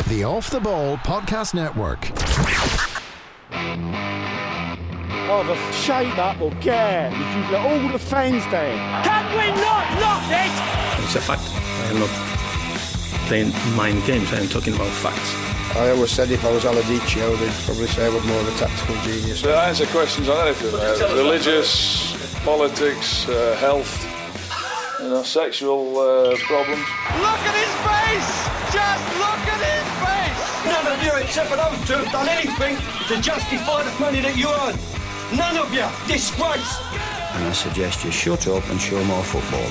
The Off the Ball Podcast Network. Oh, the shame up will get you've let all the fans down. Can we not lock it? It's a fact. I am not playing mind games. I am talking about facts. I always said if I was Aladicio, they'd probably say I was more of a tactical genius. They answer questions on anything, religious, politics, health, sexual problems. Look at his face! Just look at his face! None of you except for those two have done anything to justify the money that you earn. None of you. Disgrace. And I suggest you shut up and show more football.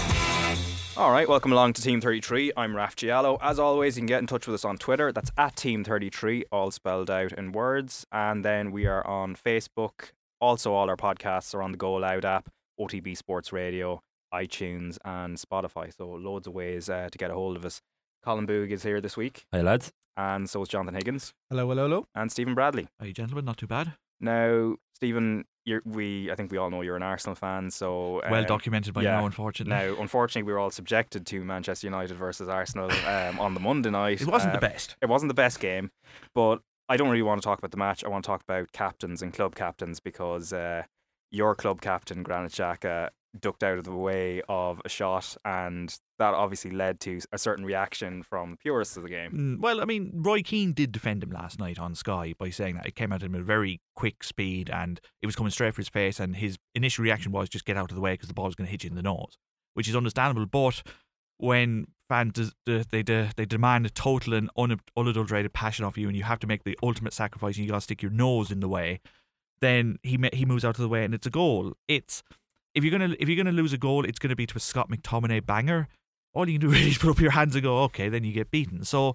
Alright, welcome along to Team 33. I'm Raf Giallo. As always, you can get in touch with us on Twitter. That's at Team 33, all spelled out in words. And then we are on Facebook. Also, all our podcasts are on the Go Loud app, OTB Sports Radio, iTunes and Spotify. So loads of ways to get a hold of us. Colin Boog is here this week. Hi lads. And so is Jonathan Higgins. Hello, hello, hello. And Stephen Bradley. Hi gentlemen, not too bad. Now, Stephen, I think we all know you're an Arsenal fan, so well documented by now, unfortunately. Now, unfortunately, we were all subjected to Manchester United versus Arsenal on the Monday night. It wasn't the best. It wasn't the best game, but I don't really want to talk about the match. I want to talk about captains and club captains because your club captain, Granit Xhaka, ducked out of the way of a shot, and that obviously led to a certain reaction from the purists of the game. Well, I mean, Roy Keane did defend him last night on Sky by saying that it came at him at a very quick speed and it was coming straight for his face, and his initial reaction was just get out of the way because the ball was going to hit you in the nose, which is understandable. But when fans they demand a total and unadulterated passion off you, and you have to make the ultimate sacrifice, and you got to stick your nose in the way, then he moves out of the way and it's a goal. If you're gonna lose a goal, it's gonna be to a Scott McTominay banger. All you can do really is put up your hands and go, okay, then you get beaten. So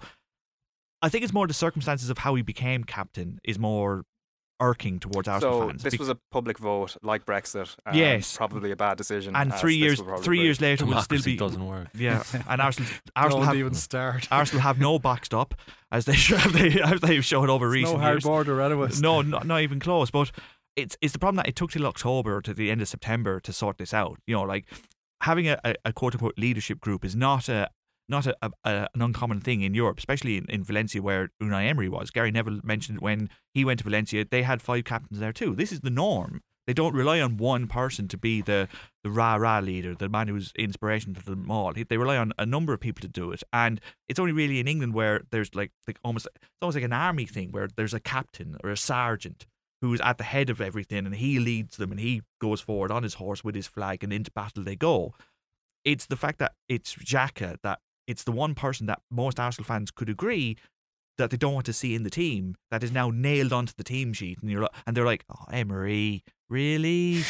I think it's more the circumstances of how he became captain is more irking towards Arsenal fans. So this was a public vote, like Brexit. Yes, probably a bad decision. And 3 years later will still be doesn't work. Yeah, and Arsenal don't even start. Arsenal have no backstop as they've shown over recent no hard years. border anyways. No, not even close. But it's the problem that it took till October or to the end of September to sort this out. You know, like having a quote unquote leadership group is not an uncommon thing in Europe, especially in Valencia where Unai Emery was. Gary Neville mentioned when he went to Valencia, they had 5 captains there too. This is the norm. They don't rely on one person to be the rah-rah leader, the man who's inspiration to them all. They rely on a number of people to do it. And it's only really in England where there's like almost like an army thing where there's a captain or a sergeant who's at the head of everything, and he leads them and he goes forward on his horse with his flag and into battle they go. It's the fact that it's Xhaka, that it's the one person that most Arsenal fans could agree that they don't want to see in the team that is now nailed onto the team sheet, and they're like, oh, Emery, really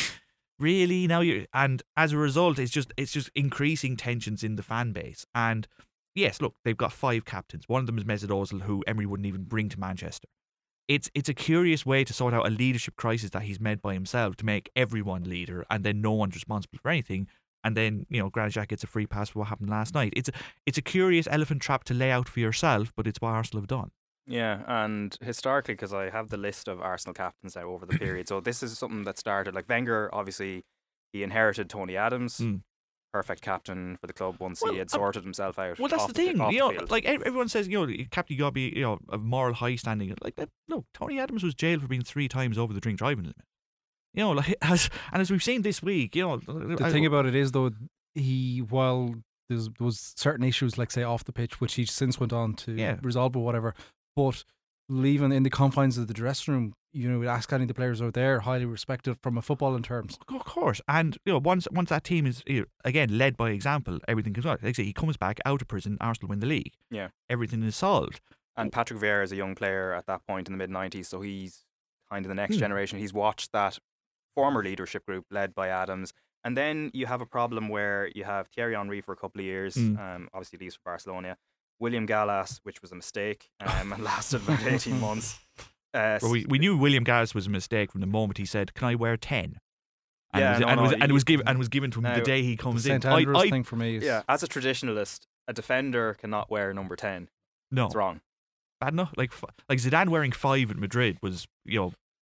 now you. And as a result, it's just increasing tensions in the fan base. And yes, look, they've got 5 captains. One of them is Mesut Ozil, who Emery wouldn't even bring to Manchester. It's a curious way to sort out a leadership crisis that he's made by himself, to make everyone leader and then no one's responsible for anything. And then, Granit Xhaka gets a free pass for what happened last night. It's a curious elephant trap to lay out for yourself, but it's what Arsenal have done. Yeah, and historically, because I have the list of Arsenal captains now over the period, so this is something that started, like Wenger, obviously, he inherited Tony Adams, perfect captain for the club once he had sorted himself out. Well, that's the thing. Like everyone says, captain, you got to be, of moral high standing. Like that. Look, Tony Adams was jailed for being 3 times over the drink driving limit. As we've seen this week, the thing about it is though, while there was certain issues like say off the pitch, which he since went on to resolve or whatever, but leaving in the confines of the dressing room, ask any of the players out there, highly respected from a footballing terms. Of course, and once that team is again led by example, everything comes out. Like I say, he comes back out of prison, Arsenal win the league. Yeah, everything is solved. And Patrick Vieira is a young player at that point in the mid-90s, so he's kind of the next generation. He's watched that former leadership group led by Adams, and then you have a problem where you have Thierry Henry for a couple of years, obviously leaves for Barcelona. William Gallas, which was a mistake, and lasted about 18 months. We knew William Gallas was a mistake from the moment he said, "Can I wear 10?" And Yeah, it was given to him the day he comes in. St Andrews thing for me is as a traditionalist, a defender cannot wear number 10. No, it's wrong. Bad enough. Like Zidane wearing 5 at Madrid was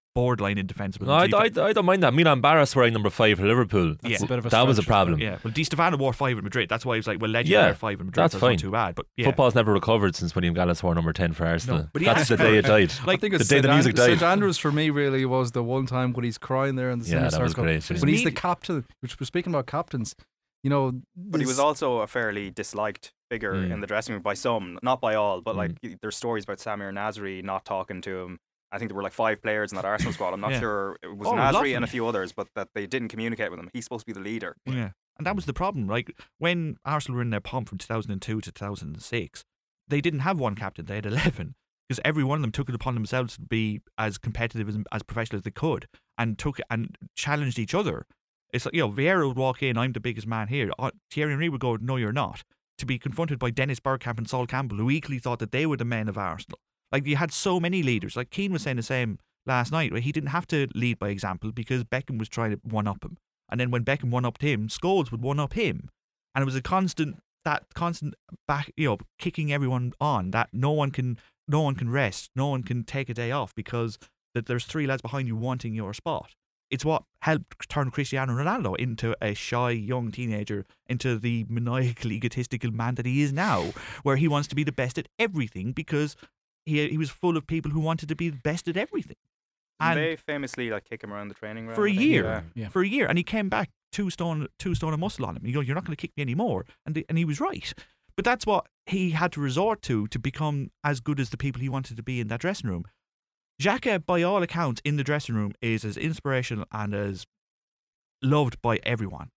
borderline indefensible. No, I don't mind that. Milan Baras wearing number 5 for Liverpool. That's a bit of a that was a stretch, problem. Yeah, well, Di Stefano wore 5 at Madrid. That's why he was like, well, Legend wear 5 at Madrid. That's fine. Not too bad. But football's never recovered since William Gallas wore number 10 for Arsenal. No, but that's the day it died. I think the day the music died. St Andrews for me really was the one time when he's crying there in the that circle. was great. When he's the captain, which we're speaking about captains, you know. But he was also a fairly disliked figure in the dressing room by some, not by all. But like, there's stories about Samir Nasri not talking to him. I think there were like 5 players in that Arsenal squad. I'm not sure it was Nasri and a few others, but that they didn't communicate with him. He's supposed to be the leader. Yeah, and that was the problem. Like when Arsenal were in their pomp from 2002 to 2006, they didn't have one captain. They had 11 because every one of them took it upon themselves to be as competitive as professional as they could, and took and challenged each other. It's like, Vieira would walk in, I'm the biggest man here. Thierry Henry would go, no, you're not. To be confronted by Dennis Bergkamp and Sol Campbell, who equally thought that they were the men of Arsenal. Like, you had so many leaders. Like Keane was saying the same last night, where he didn't have to lead by example because Beckham was trying to one-up him. And then when Beckham one-upped him, Scholes would one-up him. And it was a constant back, kicking everyone on, that no one can rest, no one can take a day off because that there's 3 lads behind you wanting your spot. It's what helped turn Cristiano Ronaldo into a shy young teenager, into the maniacally egotistical man that he is now, where he wants to be the best at everything because he was full of people who wanted to be the best at everything. And they famously kick him around the training ground for a year. Yeah. For a year, and he came back 2 stone of muscle on him. You go, you're not going to kick me anymore, and he was right. But that's what he had to resort to become as good as the people he wanted to be in that dressing room. Xhaka, by all accounts, in the dressing room is as inspirational and as loved by everyone.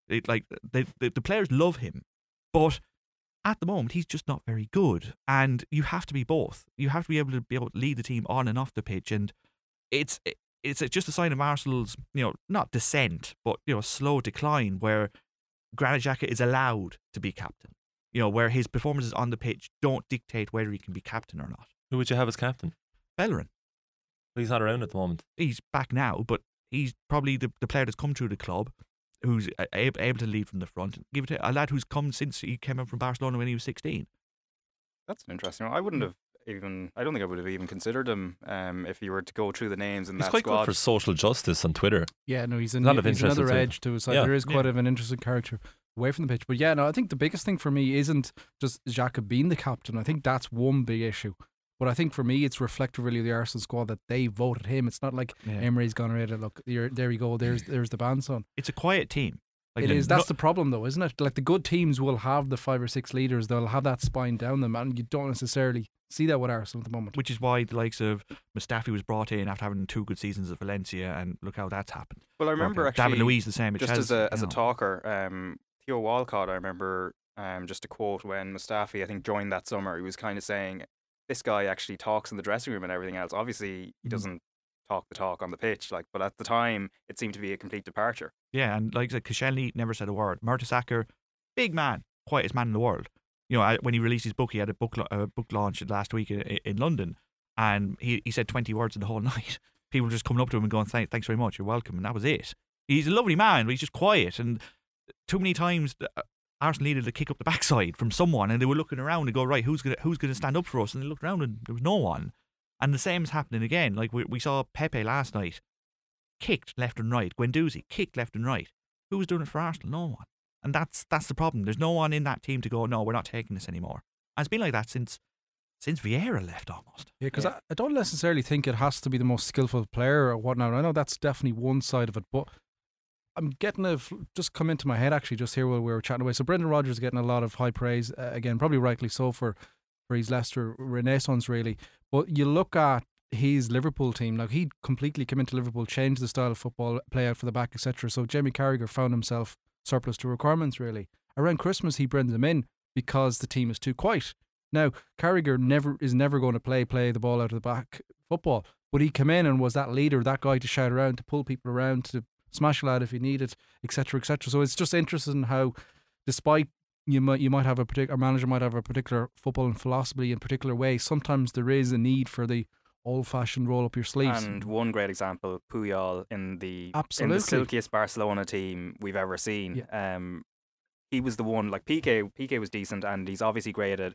The players love him, but at the moment he's just not very good. And you have to be both. You have to be able to lead the team on and off the pitch. And it's just a sign of Arsenal's, not descent, but slow decline, where Granit Xhaka is allowed to be captain. Where his performances on the pitch don't dictate whether he can be captain or not. Who would you have as captain? Bellerin. He's not around at the moment. He's back now, but he's probably the player that's come through the club who's able to lead from the front. Give it to a lad who's come since he came out from Barcelona when he was 16. That's an interesting one. I don't think I would have even considered him if you were to go through the names in that squad. He's quite good for social justice on Twitter. Yeah, no, he's another edge to his side. There is quite of an interesting character away from the pitch. But yeah, no, I think the biggest thing for me isn't just Xhaka being the captain. I think that's one big issue. But I think for me, it's reflective really of the Arsenal squad that they voted him. It's not like Emery's gone right. Look, there you go. There's the bandson. It's a quiet team. It is. That's the problem, though, isn't it? Like the good teams will have the 5 or 6 leaders. They'll have that spine down them, and you don't necessarily see that with Arsenal at the moment. Which is why the likes of Mustafi was brought in after having 2 good seasons at Valencia, and look how that's happened. Well, I remember actually David Luiz the same. Just as a talker, Theo Walcott. I remember just a quote when Mustafi, I think, joined that summer. He was kind of saying, this guy actually talks in the dressing room and everything else. Obviously, he doesn't talk the talk on the pitch, but at the time, it seemed to be a complete departure. Yeah, and like I said, Koscielny never said a word. Mertesacker, big man, quietest man in the world. When he released his book, he had a book launch last week in London, and he said 20 words in the whole night. People just coming up to him and going, thanks very much, you're welcome, and that was it. He's a lovely man, but he's just quiet, and too many times Arsenal needed to kick up the backside from someone, and they were looking around and go, right, who's going to stand up for us? And they looked around and there was no one. And the same is happening again. Like we saw Pepe last night, kicked left and right. Guendouzi kicked left and right. Who was doing it for Arsenal? No one. And that's the problem. There's no one in that team to go, no, we're not taking this anymore. And it's been like that since Vieira left almost. Yeah, because I don't necessarily think it has to be the most skillful player or whatnot. I know that's definitely one side of it, but I'm getting just come into my head actually just here while we were chatting away. So Brendan Rodgers is getting a lot of high praise again, probably rightly so for his Leicester renaissance really. But you look at his Liverpool team, now he completely came into Liverpool, changed the style of football, play out for the back, etc. So Jamie Carragher found himself surplus to requirements really. Around Christmas he brings him in because the team is too quiet. Now Carragher is never going to play the ball out of the back football, but he came in and was that leader, that guy to shout around, to pull people around, to smash a lad if he needed, etc., etc. So it's just interesting how, despite you might have a manager might have a particular footballing philosophy in a particular way, sometimes there is a need for the old-fashioned roll up your sleeves. And one great example, Puyol in the silkiest Barcelona team we've ever seen. Yeah. He was the one. Like Piqué was decent, and he's obviously great at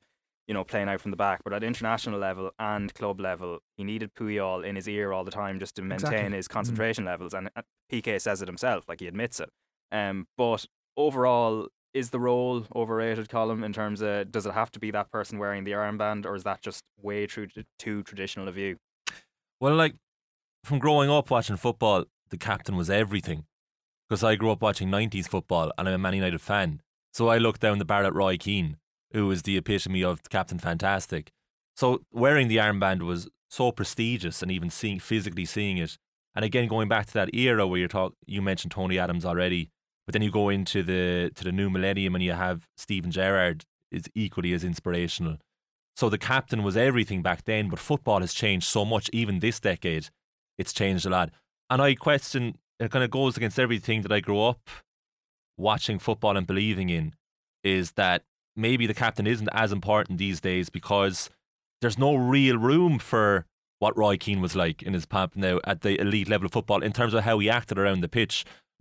playing out from the back. But at international level and club level, he needed Puyol in his ear all the time just to maintain his concentration levels. And PK says it himself, like he admits it. But overall, is the role overrated, Colm, in terms of does it have to be that person wearing the armband, or is that just way too traditional a view? Well, like, from growing up watching football, the captain was everything. Because I grew up watching 90s football and I'm a Man United fan. So I looked down the barrel at Roy Keane, who was the epitome of Captain Fantastic. So wearing the armband was so prestigious, and even physically seeing it. And again, going back to that era where you mentioned Tony Adams already, but then you go into the new millennium and you have Steven Gerrard is equally as inspirational. So the captain was everything back then, but football has changed so much. Even this decade, it's changed a lot. And I question, it kind of goes against everything that I grew up watching football and believing in, is that maybe the captain isn't as important these days because there's no real room for what Roy Keane was like in his pap now at the elite level of football in terms of how he acted around the pitch.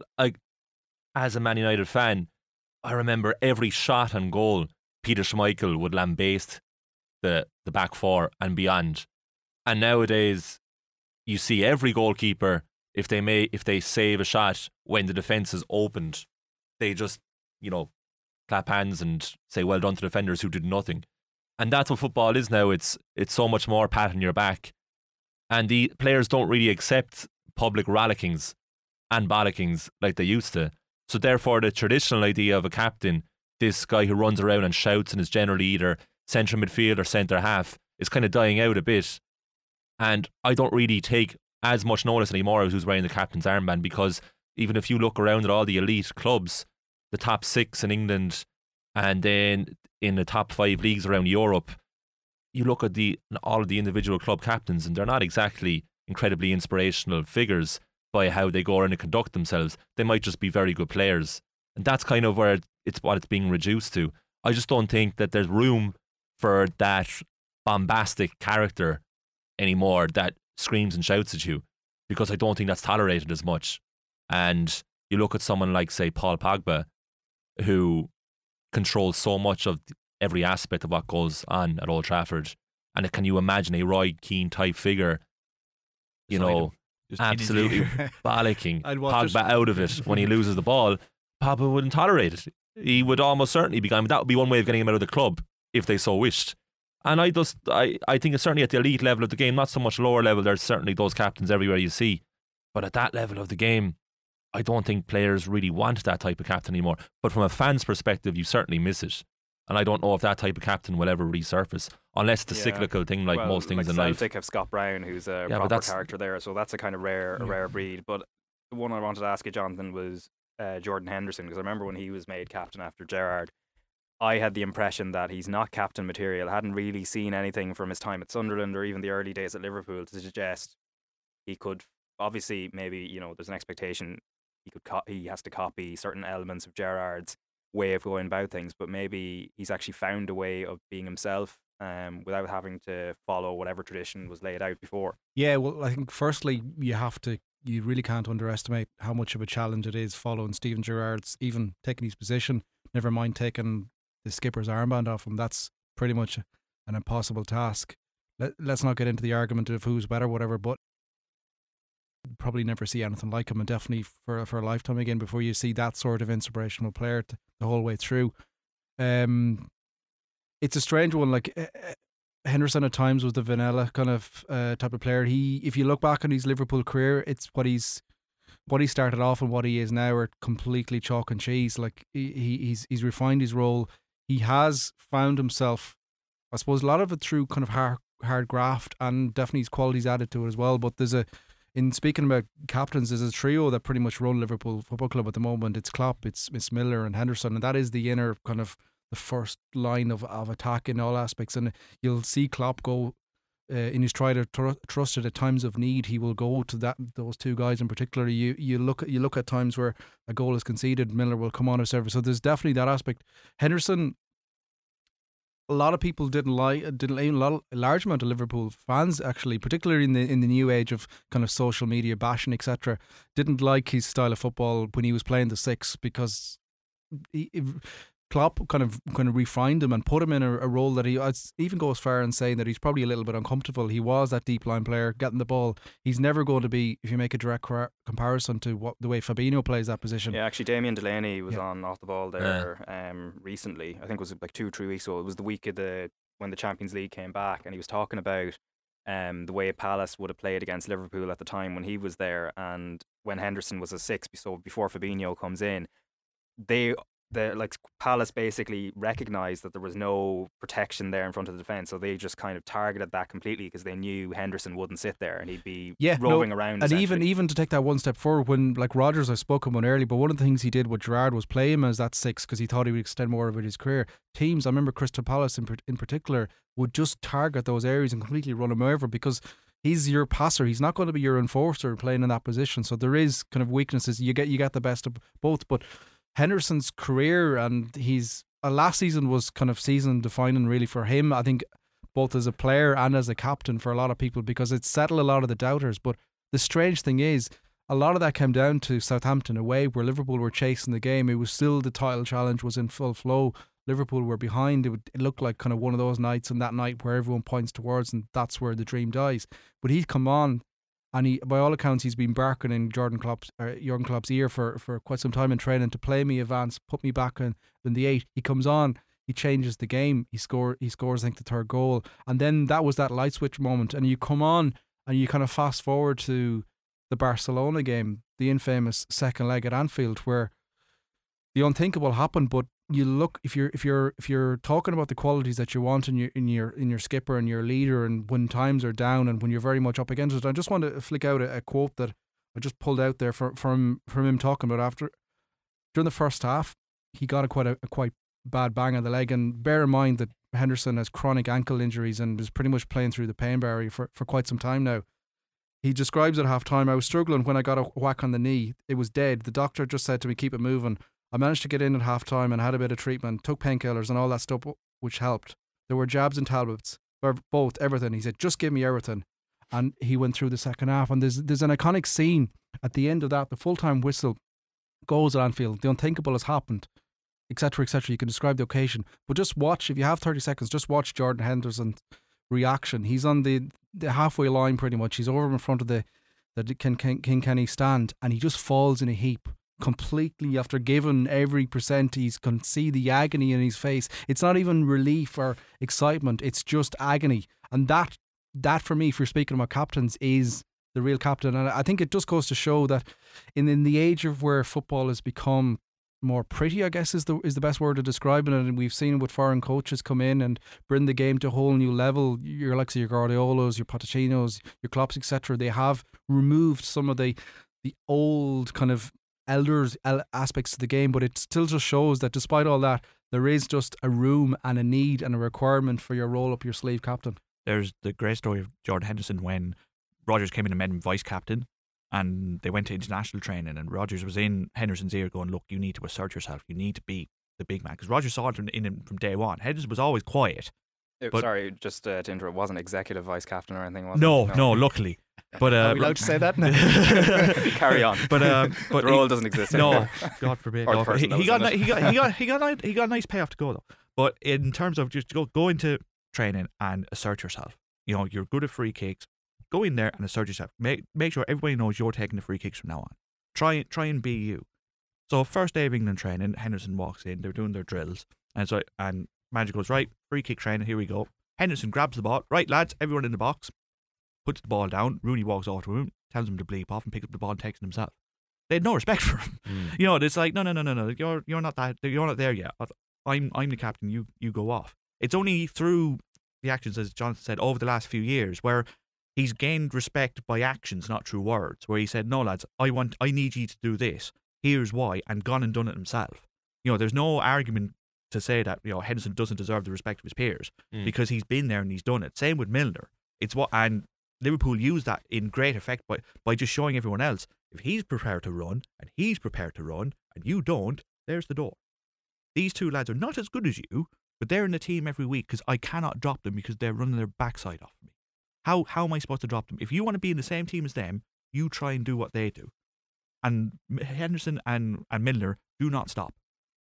As a Man United fan, I remember every shot and goal, Peter Schmeichel would lambaste the back four and beyond. And nowadays, you see every goalkeeper, if they save a shot when the defence is opened, they just, clap hands and say well done to defenders who did nothing. And that's what football is now. It's so much more pat on your back. And the players don't really accept public rollickings and bollockings like they used to. So therefore, the traditional idea of a captain, this guy who runs around and shouts and is generally either central midfield or centre half, is kind of dying out a bit. And I don't really take as much notice anymore of who's wearing the captain's armband, because even if you look around at all the elite clubs, the top 6 in England and then in the top 5 leagues around Europe, you look at all of the individual club captains and they're not exactly incredibly inspirational figures by how they go around and conduct themselves. They might just be very good players. And that's kind of where it's being reduced to. I just don't think that there's room for that bombastic character anymore that screams and shouts at you, because I don't think that's tolerated as much. And you look at someone like, say, Paul Pogba, who controls so much of every aspect of what goes on at Old Trafford. And can you imagine a Roy Keane type figure, absolutely bollocking Pogba out of it when he loses the ball? Pogba wouldn't tolerate it. He would almost certainly be gone. That would be one way of getting him out of the club if they so wished. And I think it's certainly at the elite level of the game, not so much lower level. There's certainly those captains everywhere you see. But at that level of the game, I don't think players really want that type of captain anymore. But from a fan's perspective, you certainly miss it. And I don't know if that type of captain will ever resurface, unless it's a cyclical thing like most things in life. Celtic have Scott Brown, who's a proper character there, so that's a kind of rare breed. But the one I wanted to ask you, Jonathan, was Jordan Henderson, because I remember when he was made captain after Gerrard, I had the impression that he's not captain material. I hadn't really seen anything from his time at Sunderland or even the early days at Liverpool to suggest he could. Obviously, maybe there's an expectation he has to copy certain elements of Gerrard's way of going about things, but maybe he's actually found a way of being himself without having to follow whatever tradition was laid out before. Yeah, well, I think firstly you really can't underestimate how much of a challenge it is following Steven Gerrard's, even taking his position, never mind taking the skipper's armband off him. That's pretty much an impossible task. Let's not get into the argument of who's better, whatever, but probably never see anything like him, and definitely for a lifetime again before you see that sort of inspirational player the whole way through. It's a strange one. Like Henderson at times was the vanilla kind of type of player. If you look back on his Liverpool career, it's what he started off and what he is now are completely chalk and cheese. Like he's refined his role. He has found himself, I suppose, a lot of it through kind of hard graft, and definitely his qualities added to it as well. But in speaking about captains, there's a trio that pretty much run Liverpool Football Club at the moment. It's Klopp, it's Miller and Henderson, and that is the inner kind of the first line of attack in all aspects. And you'll see Klopp go in his try to trust it at times of need. He will go to those two guys in particular. You look at times where a goal is conceded, Miller will come on or serve. So there's definitely that aspect. Henderson, a lot of people a large amount of Liverpool fans actually, particularly in the new age of kind of social media bashing, etc., didn't like his style of football when he was playing the six, because Klopp kind of refined him and put him in a role that I'd even go as far in saying that he's probably a little bit uncomfortable. He was that deep line player getting the ball. He's never going to be, if you make a direct comparison to the way Fabinho plays that position. Yeah, actually Damien Delaney was on Off the Ball there recently. I think it was like 2-3 weeks ago. It was the week of when the Champions League came back, and he was talking about the way Palace would have played against Liverpool at the time when he was there, and when Henderson was a 6, so before Fabinho comes in, Palace basically recognised that there was no protection there in front of the defence, so they just kind of targeted that completely because they knew Henderson wouldn't sit there and he'd be roving around. And even to take that one step forward, when like Rodgers, I spoke about earlier, but one of the things he did with Gerrard was play him as that 6 because he thought he would extend more of his career. Teams, I remember Crystal Palace in particular, would just target those areas and completely run him over because he's your passer. He's not going to be your enforcer playing in that position. So there is kind of weaknesses. You get the best of both, but Henderson's career, and he's last season was kind of season defining really for him, I think, both as a player and as a captain for a lot of people, because it settled a lot of the doubters. But the strange thing is, a lot of that came down to Southampton away, where Liverpool were chasing the game. It was still, the title challenge was in full flow. Liverpool were behind. It looked like kind of one of those nights, and that night where everyone points towards, and that's where the dream dies. But he's come on, and he, by all accounts, he's been barking in Jurgen Klopp's ear for quite some time in training to play me advance, put me back in the 8. He comes on, he changes the game, he scores I think the third goal, and then that was that light switch moment. And you come on and you kind of fast forward to the Barcelona game, the infamous second leg at Anfield, where the unthinkable happened. But you look, if you're talking about the qualities that you want in your skipper and your leader, and when times are down and when you're very much up against it, I just want to flick out a quote that I just pulled out there from him talking about during the first half. He got a quite bad bang on the leg, and bear in mind that Henderson has chronic ankle injuries and is pretty much playing through the pain barrier for quite some time now. He describes at half time, "I was struggling when I got a whack on the knee. It was dead. The doctor just said to me, keep it moving. I managed to get in at half time and had a bit of treatment, took painkillers and all that stuff, which helped. There were jabs and tablets, both, everything." He said, "Just give me everything." And he went through the second half. And there's an iconic scene at the end of that. The full-time whistle goes at Anfield. The unthinkable has happened, etc., etc. You can describe the occasion. But just watch, if you have 30 seconds, just watch Jordan Henderson's reaction. He's on the halfway line pretty much. He's over in front of the King Kenny stand, and he just falls in a heap completely after giving every percent. He can see the agony in his face. It's not even relief or excitement, it's just agony. And that for me, if you're speaking about captains, is the real captain. And I think it just goes to show that in the age of where football has become more pretty, I guess is the best word to describe it, and we've seen with foreign coaches come in and bring the game to a whole new level. Your likes of your Guardiolas, your Pochettinos, your Klopps, etc. They have removed some of the old kind of elders aspects of the game, but it still just shows that despite all that, there is just a room and a need and a requirement for your roll up your sleeve captain. There's the great story of Jordan Henderson when Rodgers came in and made him vice captain, and they went to international training, and Rodgers was in Henderson's ear going, "Look, you need to assert yourself, you need to be the big man," because Rodgers saw it in him from day one. Henderson was always quiet. Sorry, just to interrupt, it wasn't executive vice captain or anything, was it? No, luckily. But are we allowed to say that? Carry on. But the role doesn't exist anymore. No, God forbid. He got a nice payoff to go though. But in terms of just go into training and assert yourself. You know, you're good at free kicks. Go in there and assert yourself. Make sure everybody knows you're taking the free kicks from now on. Try and be you. So first day of England training, Henderson walks in. They're doing their drills, and manager goes, "Right, free kick training. Here we go." Henderson grabs the ball. "Right, lads, everyone in the box." Puts the ball down. Rooney walks off to him, tells him to bleep off, and picks up the ball and takes it himself. They had no respect for him. You know, it's like, no. You're not that. You're not there yet. I'm the captain. You go off. It's only through the actions, as Jonathan said, over the last few years where he's gained respect by actions, not through words. Where he said, "No, lads, I need you to do this. Here's why," and gone and done it himself. You know, there's no argument to say that, you know, Henderson doesn't deserve the respect of his peers because he's been there and he's done it. Same with Milner. And Liverpool use that in great effect by just showing everyone else, if he's prepared to run and he's prepared to run and you don't, there's the door. These two lads are not as good as you, but they're in the team every week because I cannot drop them because they're running their backside off me. How am I supposed to drop them? If you want to be in the same team as them, you try and do what they do. And Henderson and Milner do not stop.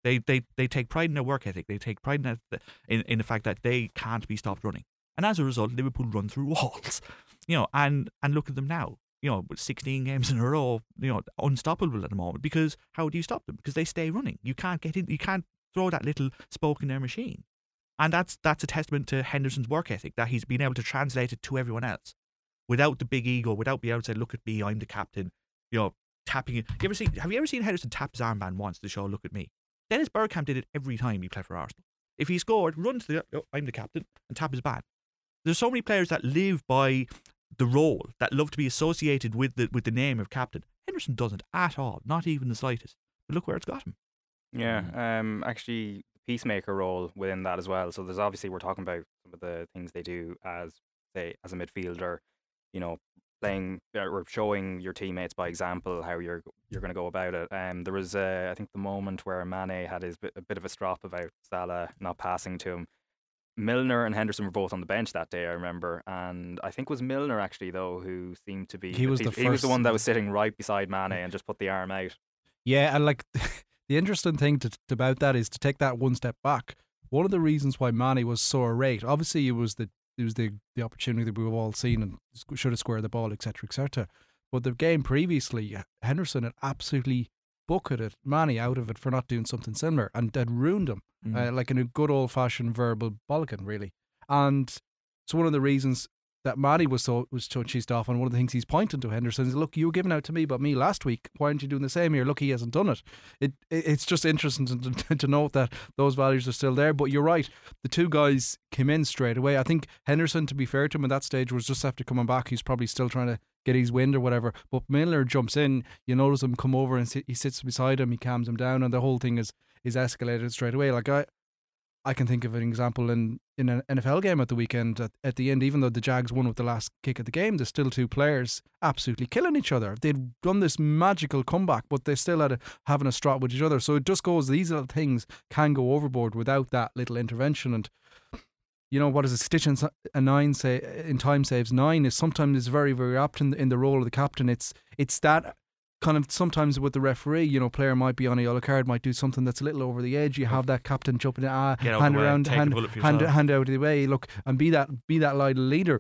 They take pride in their work ethic. They take pride in the fact that they can't be stopped running. And as a result, Liverpool run through walls. And look at them now. With 16 games in a row, unstoppable at the moment. Because how do you stop them? Because they stay running. You can't get in. You can't throw that little spoke in their machine. And that's a testament to Henderson's work ethic, that he's been able to translate it to everyone else without the big ego, without being able to say, "Look at me, I'm the captain." Tapping it. Have you ever seen Henderson tap his armband once to show, "Look at me"? Dennis Bergkamp did it every time he played for Arsenal. If he scored, run to the "I'm the captain" and tap his band. There's so many players that live by the role, that love to be associated with the name of captain. Henderson doesn't at all, not even the slightest. But look where it's got him. Yeah, actually, peacemaker role within that as well. So there's obviously, we're talking about some of the things they do as a midfielder, playing or showing your teammates by example how you're going to go about it. There was I think the moment where Mane had a bit of a strop about Salah not passing to him. Milner and Henderson were both on the bench that day, I remember, and I think it was Milner actually though who seemed to be he was the one that was sitting right beside Mane and just put the arm out. Yeah, and like the interesting thing about that is to take that one step back. One of the reasons why Mane was so irate, obviously it was the opportunity that we've all seen and should have squared the ball, etc., etc. But the game previously, Henderson had absolutely bucketed Mane out of it for not doing something similar, and had ruined him, like in a good old-fashioned verbal bollocking, really. And it's one of the reasons that Mane was so cheesed off, and one of the things he's pointing to Henderson is, "Look, you were giving out to me about me last week. Why aren't you doing the same here? Look, he hasn't done it." It's just interesting to note that those values are still there. But you're right, the two guys came in straight away. I think Henderson, to be fair to him at that stage, was just after coming back. He's probably still trying to get his wind or whatever. But Milner jumps in. You notice him come over and he sits beside him. He calms him down, and the whole thing is escalated straight away. Like I can think of an example in an NFL game at the weekend. At the end, even though the Jags won with the last kick of the game, there's still two players absolutely killing each other. They'd done this magical comeback, but they still had having a strop with each other. So it just goes, these little things can go overboard without that little intervention. And what is a stitch in time saves 9 is sometimes very, very apt in the role of the captain. It's that kind of, sometimes with the referee, player might be on a yellow card, might do something that's a little over the edge. You have that captain jumping in, hand around, hand out of the way, look, and be that leader.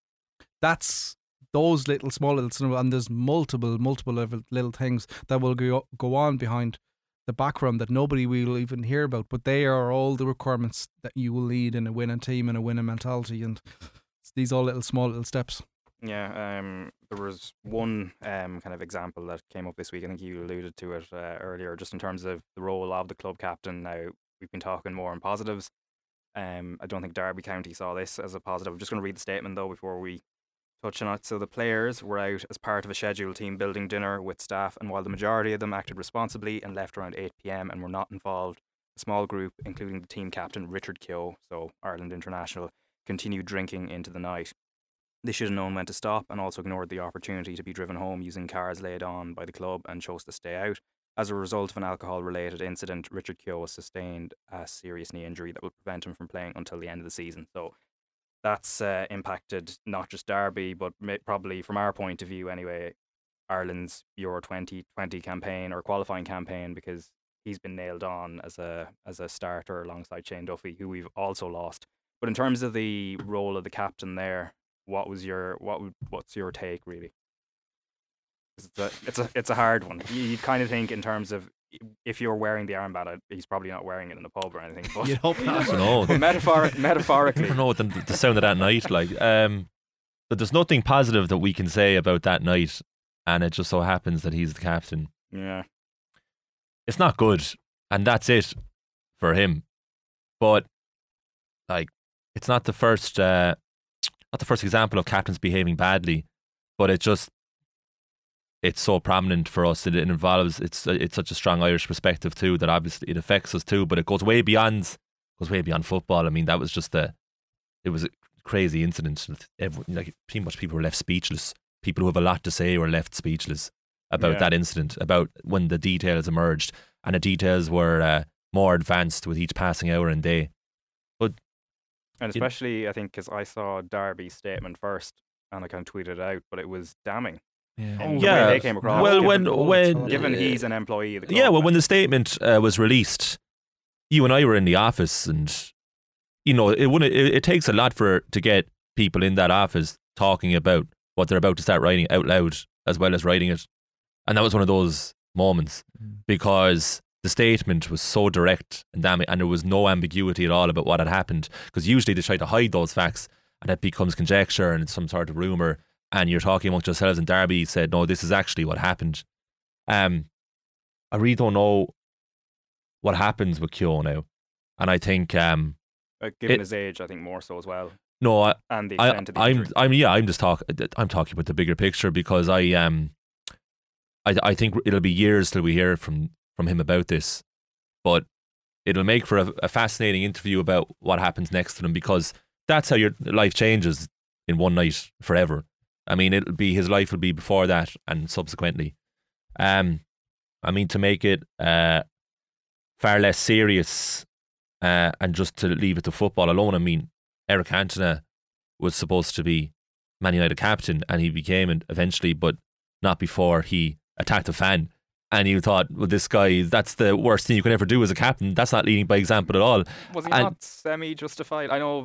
That's those small little, and there's multiple little things that will go on behind the background that nobody will even hear about, but they are all the requirements that you will need in a winning team and a winning mentality, and these all small little steps. Yeah, there was one kind of example that came up this week. I think you alluded to it earlier, just in terms of the role of the club captain. Now, we've been talking more on positives. I don't think Derby County saw this as a positive. I'm just going to read the statement, though, before we touch on it. So the players were out as part of a scheduled team building dinner with staff, and while the majority of them acted responsibly and left around 8 p.m. and were not involved, a small group, including the team captain Richard Keogh, so Ireland international, continued drinking into the night. They should have known when to stop, and also ignored the opportunity to be driven home using cars laid on by the club, and chose to stay out. As a result of an alcohol-related incident, Richard Keogh sustained a serious knee injury that will prevent him from playing until the end of the season. So that's impacted not just Derby, but probably from our point of view anyway, Ireland's Euro 2020 campaign or qualifying campaign, because he's been nailed on as a starter alongside Shane Duffy, who we've also lost. But in terms of the role of the captain there, what's your take really? It's a hard one. You kind of think in terms of, if you're wearing the armband, he's probably not wearing it in a pub or anything. But you'd hope not. But metaphorically, I don't know the sound of that night. But there's nothing positive that we can say about that night, and it just so happens that he's the captain. Yeah, it's not good, and that's it for him. But it's not the first example of captains behaving badly, but it's so prominent for us. It involves, it's such a strong Irish perspective too, that obviously it affects us too, but it goes way beyond football. I mean, that was it was a crazy incident. Pretty much people were left speechless. People who have a lot to say were left speechless about that incident, about when the details emerged, and the details were more advanced with each passing hour and day. And especially, I think, because I saw Derby's statement first, and I kind of tweeted it out, but it was damning. Yeah. The way they came across. Well, given he's an employee of the club. Yeah, well, when the statement was released, you and I were in the office, and it takes a lot to get people in that office talking about what they're about to start writing out loud as well as writing it. And that was one of those moments because the statement was so direct and there was no ambiguity at all about what had happened, because usually they try to hide those facts and it becomes conjecture and it's some sort of rumour, and you're talking amongst yourselves, and Darby said, no, this is actually what happened. I really don't know what happens with Keogh now, and I think given his age, I think more so as well. No, and the extent of the injury. I'm talking about the bigger picture, because I think it'll be years till we hear from him about this, but it'll make for a fascinating interview about what happens next to him, because that's how your life changes in one night forever. I mean, his life will be before that and subsequently. I mean, to make it far less serious and just to leave it to football alone, I mean, Eric Cantona was supposed to be Man United captain, and he became it eventually, but not before he attacked a fan. And you thought, well, this guy, that's the worst thing you can ever do as a captain. That's not leading by example at all. Was he not semi-justified? I know.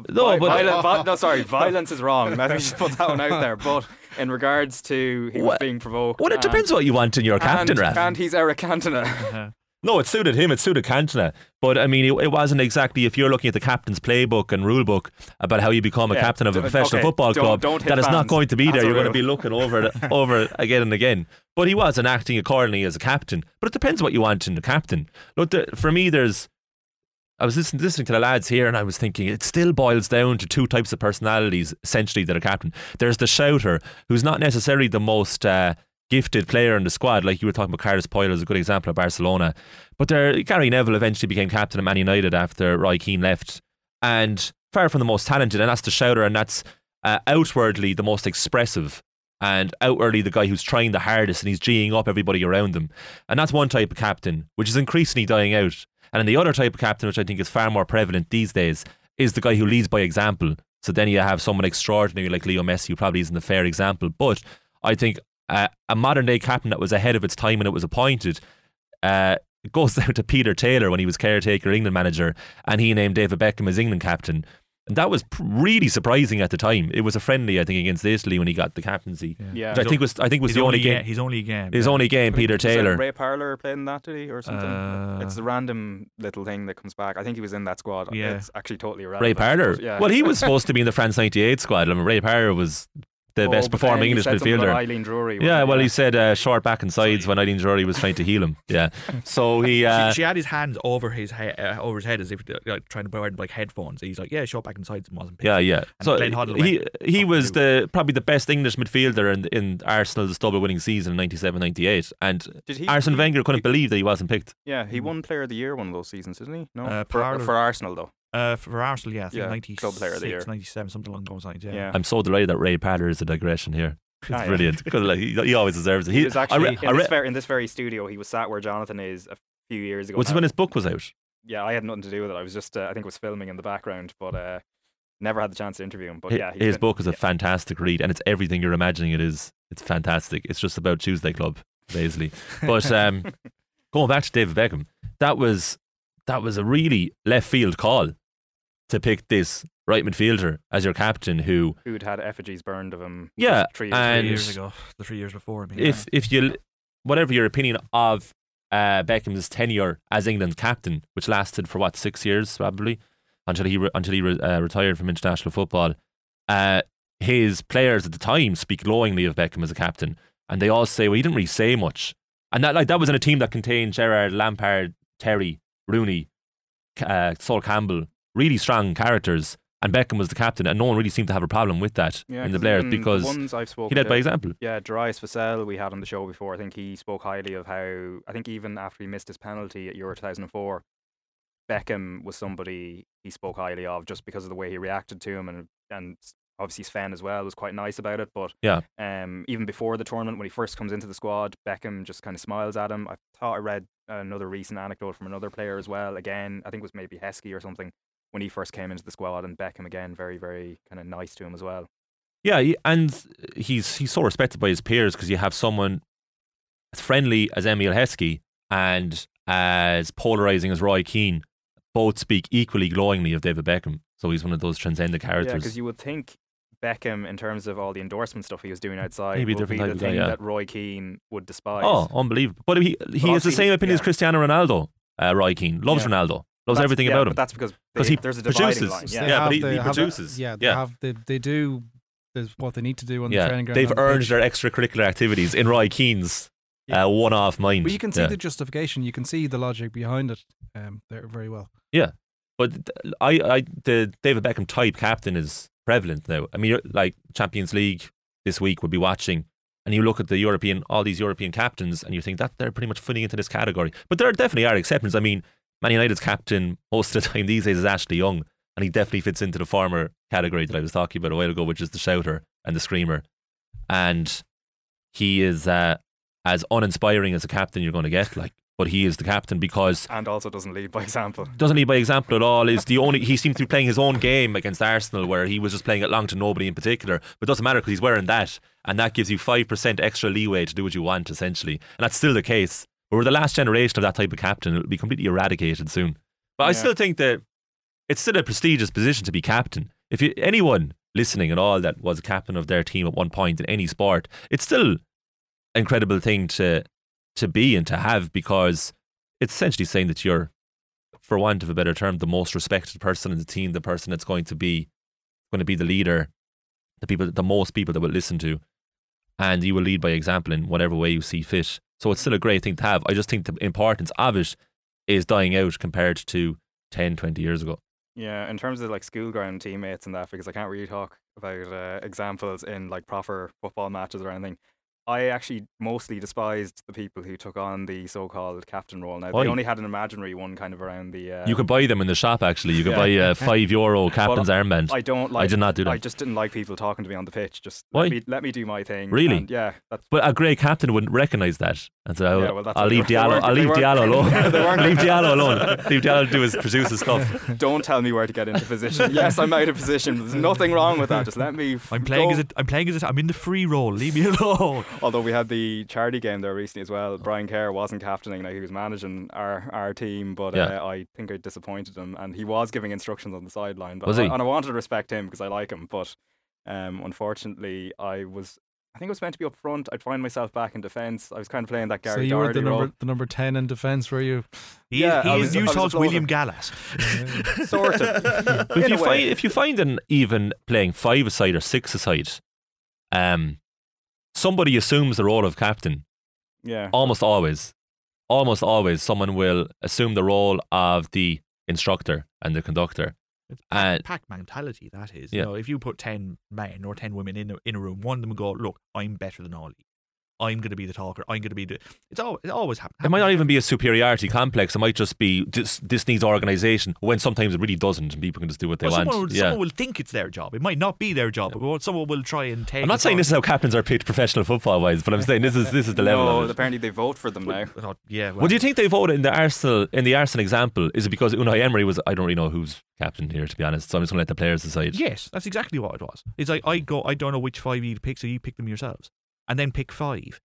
Violence is wrong. Let me just put that one out there. But in regards to he was being provoked. Well, it depends what you want in your captain, Raf. And he's Eric Cantona. No, it suited him. It suited Cantona. But I mean, it wasn't exactly, if you're looking at the captain's playbook and rule book about how you become a captain of a professional football club, that is not going to be there. You're going to be looking over it again and again. But he wasn't acting accordingly as a captain. But it depends what you want in the captain. Look, for me, I was listening to the lads here, and I was thinking it still boils down to two types of personalities, essentially, that are captain. There's the shouter, who's not necessarily the most gifted player in the squad, like you were talking about. Carlos Puyol is a good example of Barcelona, but Gary Neville eventually became captain of Man United after Roy Keane left, and far from the most talented, and that's the shouter, and that's outwardly the most expressive, and outwardly the guy who's trying the hardest, and he's geeing up everybody around him. And that's one type of captain, which is increasingly dying out. And then the other type of captain, which I think is far more prevalent these days, is the guy who leads by example. So then you have someone extraordinary like Leo Messi, who probably isn't a fair example, but I think a modern day captain that was ahead of its time when it was appointed goes down to Peter Taylor when he was caretaker England manager, and he named David Beckham as England captain. And that was really surprising at the time. It was a friendly, I think, against Italy when he got the captaincy. Yeah. I think was the only game. His only game. His only game, Peter Taylor. Ray Parlour played in that, did he, or something? It's a random little thing that comes back. I think he was in that squad. Yeah. It's actually totally irrelevant. Ray Parlour. Yeah. Well, he was supposed to be in the France '98 squad. I mean, Ray Parlour was the best performing English midfielder. Eileen Drury. Yeah, well, he said short back and sides when Eileen Drury was trying to heal him. Yeah, so he she had his hands over his head as if trying to wear like headphones. He's like, short back and sides and wasn't picked. Yeah. And so he was probably the best English midfielder in Arsenal's double winning season in 97-98, and Arsene Wenger couldn't believe that he wasn't picked. Yeah, he won Player of the Year one of those seasons, didn't he? No, for Arsenal though. For Arsenal, yeah, I think 96, Club Player of the Year. 97, something along those lines. Yeah. I'm so delighted that Ray Parlour is a digression here. It's brilliant because he always deserves it. He was actually in this very studio. He was sat where Jonathan is a few years ago. Was this when his book was out? Yeah, I had nothing to do with it. I was just I think it was filming in the background, but never had the chance to interview him. But his book is a fantastic read, and it's everything you're imagining it is. It's fantastic. It's just about Tuesday Club, basically. But going back to David Beckham, that was a really left field call to pick this right midfielder as your captain who'd had effigies burned of him 3 years ago, the 3 years before. I mean, if you, whatever your opinion of Beckham's tenure as England's captain, which lasted for 6 years probably until he retired from international football, his players at the time speak glowingly of Beckham as a captain, and they all say, well, he didn't really say much, and that was in a team that contained Gerrard, Lampard, Terry, Rooney, Sol Campbell, really strong characters, and Beckham was the captain, and no one really seemed to have a problem with that in the players because he led by example. Yeah, Darius Vassell, we had on the show before. I think he spoke highly of how, I think even after he missed his penalty at Euro 2004, Beckham was somebody he spoke highly of just because of the way he reacted to him, and obviously Sven as well was quite nice about it. But even before the tournament, when he first comes into the squad, Beckham just kind of smiles at him. I thought I read another recent anecdote from another player as well. Again, I think it was maybe Heskey or something, when he first came into the squad, and Beckham again very, very kind of nice to him as well. Yeah, and he's so respected by his peers because you have someone as friendly as Emile Heskey and as polarising as Roy Keane, both speak equally glowingly of David Beckham. So he's one of those transcendent characters. Yeah, because you would think Beckham, in terms of all the endorsement stuff he was doing outside, maybe would be the thing guy, that Roy Keane would despise. Oh, unbelievable! But he has the same opinion as Cristiano Ronaldo. Roy Keane loves Ronaldo, loves everything about him. But that's because he there's a dividing line. But he produces. They do what they need to do on the training ground. They've earned their extracurricular activities in Roy Keane's one-off mind. But you can see the justification. You can see the logic behind it there very well. Yeah, but the David Beckham type captain is prevalent now. I mean, like Champions League this week we'll be watching, and you look at all these European captains, and you think that they're pretty much fitting into this category. But there definitely are exceptions. I mean, Man United's captain most of the time these days is Ashley Young, and he definitely fits into the former category that I was talking about a while ago, which is the shouter and the screamer. And he is as uninspiring as a captain you're going to get, but he is the captain because... And also doesn't lead by example. Doesn't lead by example at all. He seemed to be playing his own game against Arsenal, where he was just playing it long to nobody in particular. But it doesn't matter because he's wearing that, and that gives you 5% extra leeway to do what you want, essentially. And that's still the case. But we're the last generation of that type of captain. It'll be completely eradicated soon. But I still think that it's still a prestigious position to be captain. If anyone listening at all that was a captain of their team at one point in any sport, it's still an incredible thing to be and to have, because it's essentially saying that you're, for want of a better term, the most respected person in the team, the person that's going to be the leader, the most people that will listen to, and you will lead by example in whatever way you see fit. So it's still a great thing to have. I just think the importance of it is dying out compared to 10, 20 years ago. Yeah, in terms of like school ground teammates and that, because I can't really talk about examples in like proper football matches or anything. I actually mostly despised the people who took on the so-called captain role. Now, they only had an imaginary one kind of around the... you could buy them in the shop, actually. You could buy a €5 captain's armband. I did not do that. I just didn't like people talking to me on the pitch. Just let me do my thing. Really? And but a great captain wouldn't recognise that. And so I'll leave Diallo alone. Leave Diallo alone. Leave Diallo to produce his stuff. Don't tell me where to get into position. Yes, I'm out of position. There's nothing wrong with that. Just let me... I'm playing as I'm in the free role. Leave me alone. Although we had the charity game there recently as well. Brian Kerr wasn't captaining, he was managing our team, but I think I disappointed him, and he was giving instructions on the sideline. But and I wanted to respect him because I like him, but unfortunately I think I was meant to be up front. I'd find myself back in defence. I was kind of playing that Gary Doherty role. So you were the number 10 in defence, were you? He is Newshaw's William Gallas. Sort of. If you find an even playing 5-a-side or 6-a-side, somebody assumes the role of captain. Yeah. Almost always someone will assume the role of the instructor and the conductor. It's pack mentality, that is. Yeah. If you put 10 men or 10 women in a room, one of them will go, look, I'm better than all of you. I'm going to be the talker. I'm going to be the... It always happens. It might not even be a superiority complex. It might just be this needs organisation, when sometimes it really doesn't, and people can just do what they want. Someone will think it's their job. It might not be their job, but someone will try and take... I'm not saying this is how captains are picked professional football-wise, but I'm saying this is the level of it. Apparently they vote for them now. Well, do you think they voted in the Arsenal example? Is it because Unai Emery was... I don't really know who's captain here, to be honest, so I'm just going to let the players decide. Yes, that's exactly what it was. It's like, I don't know which 5 you pick, so you pick them yourselves. And then pick 5.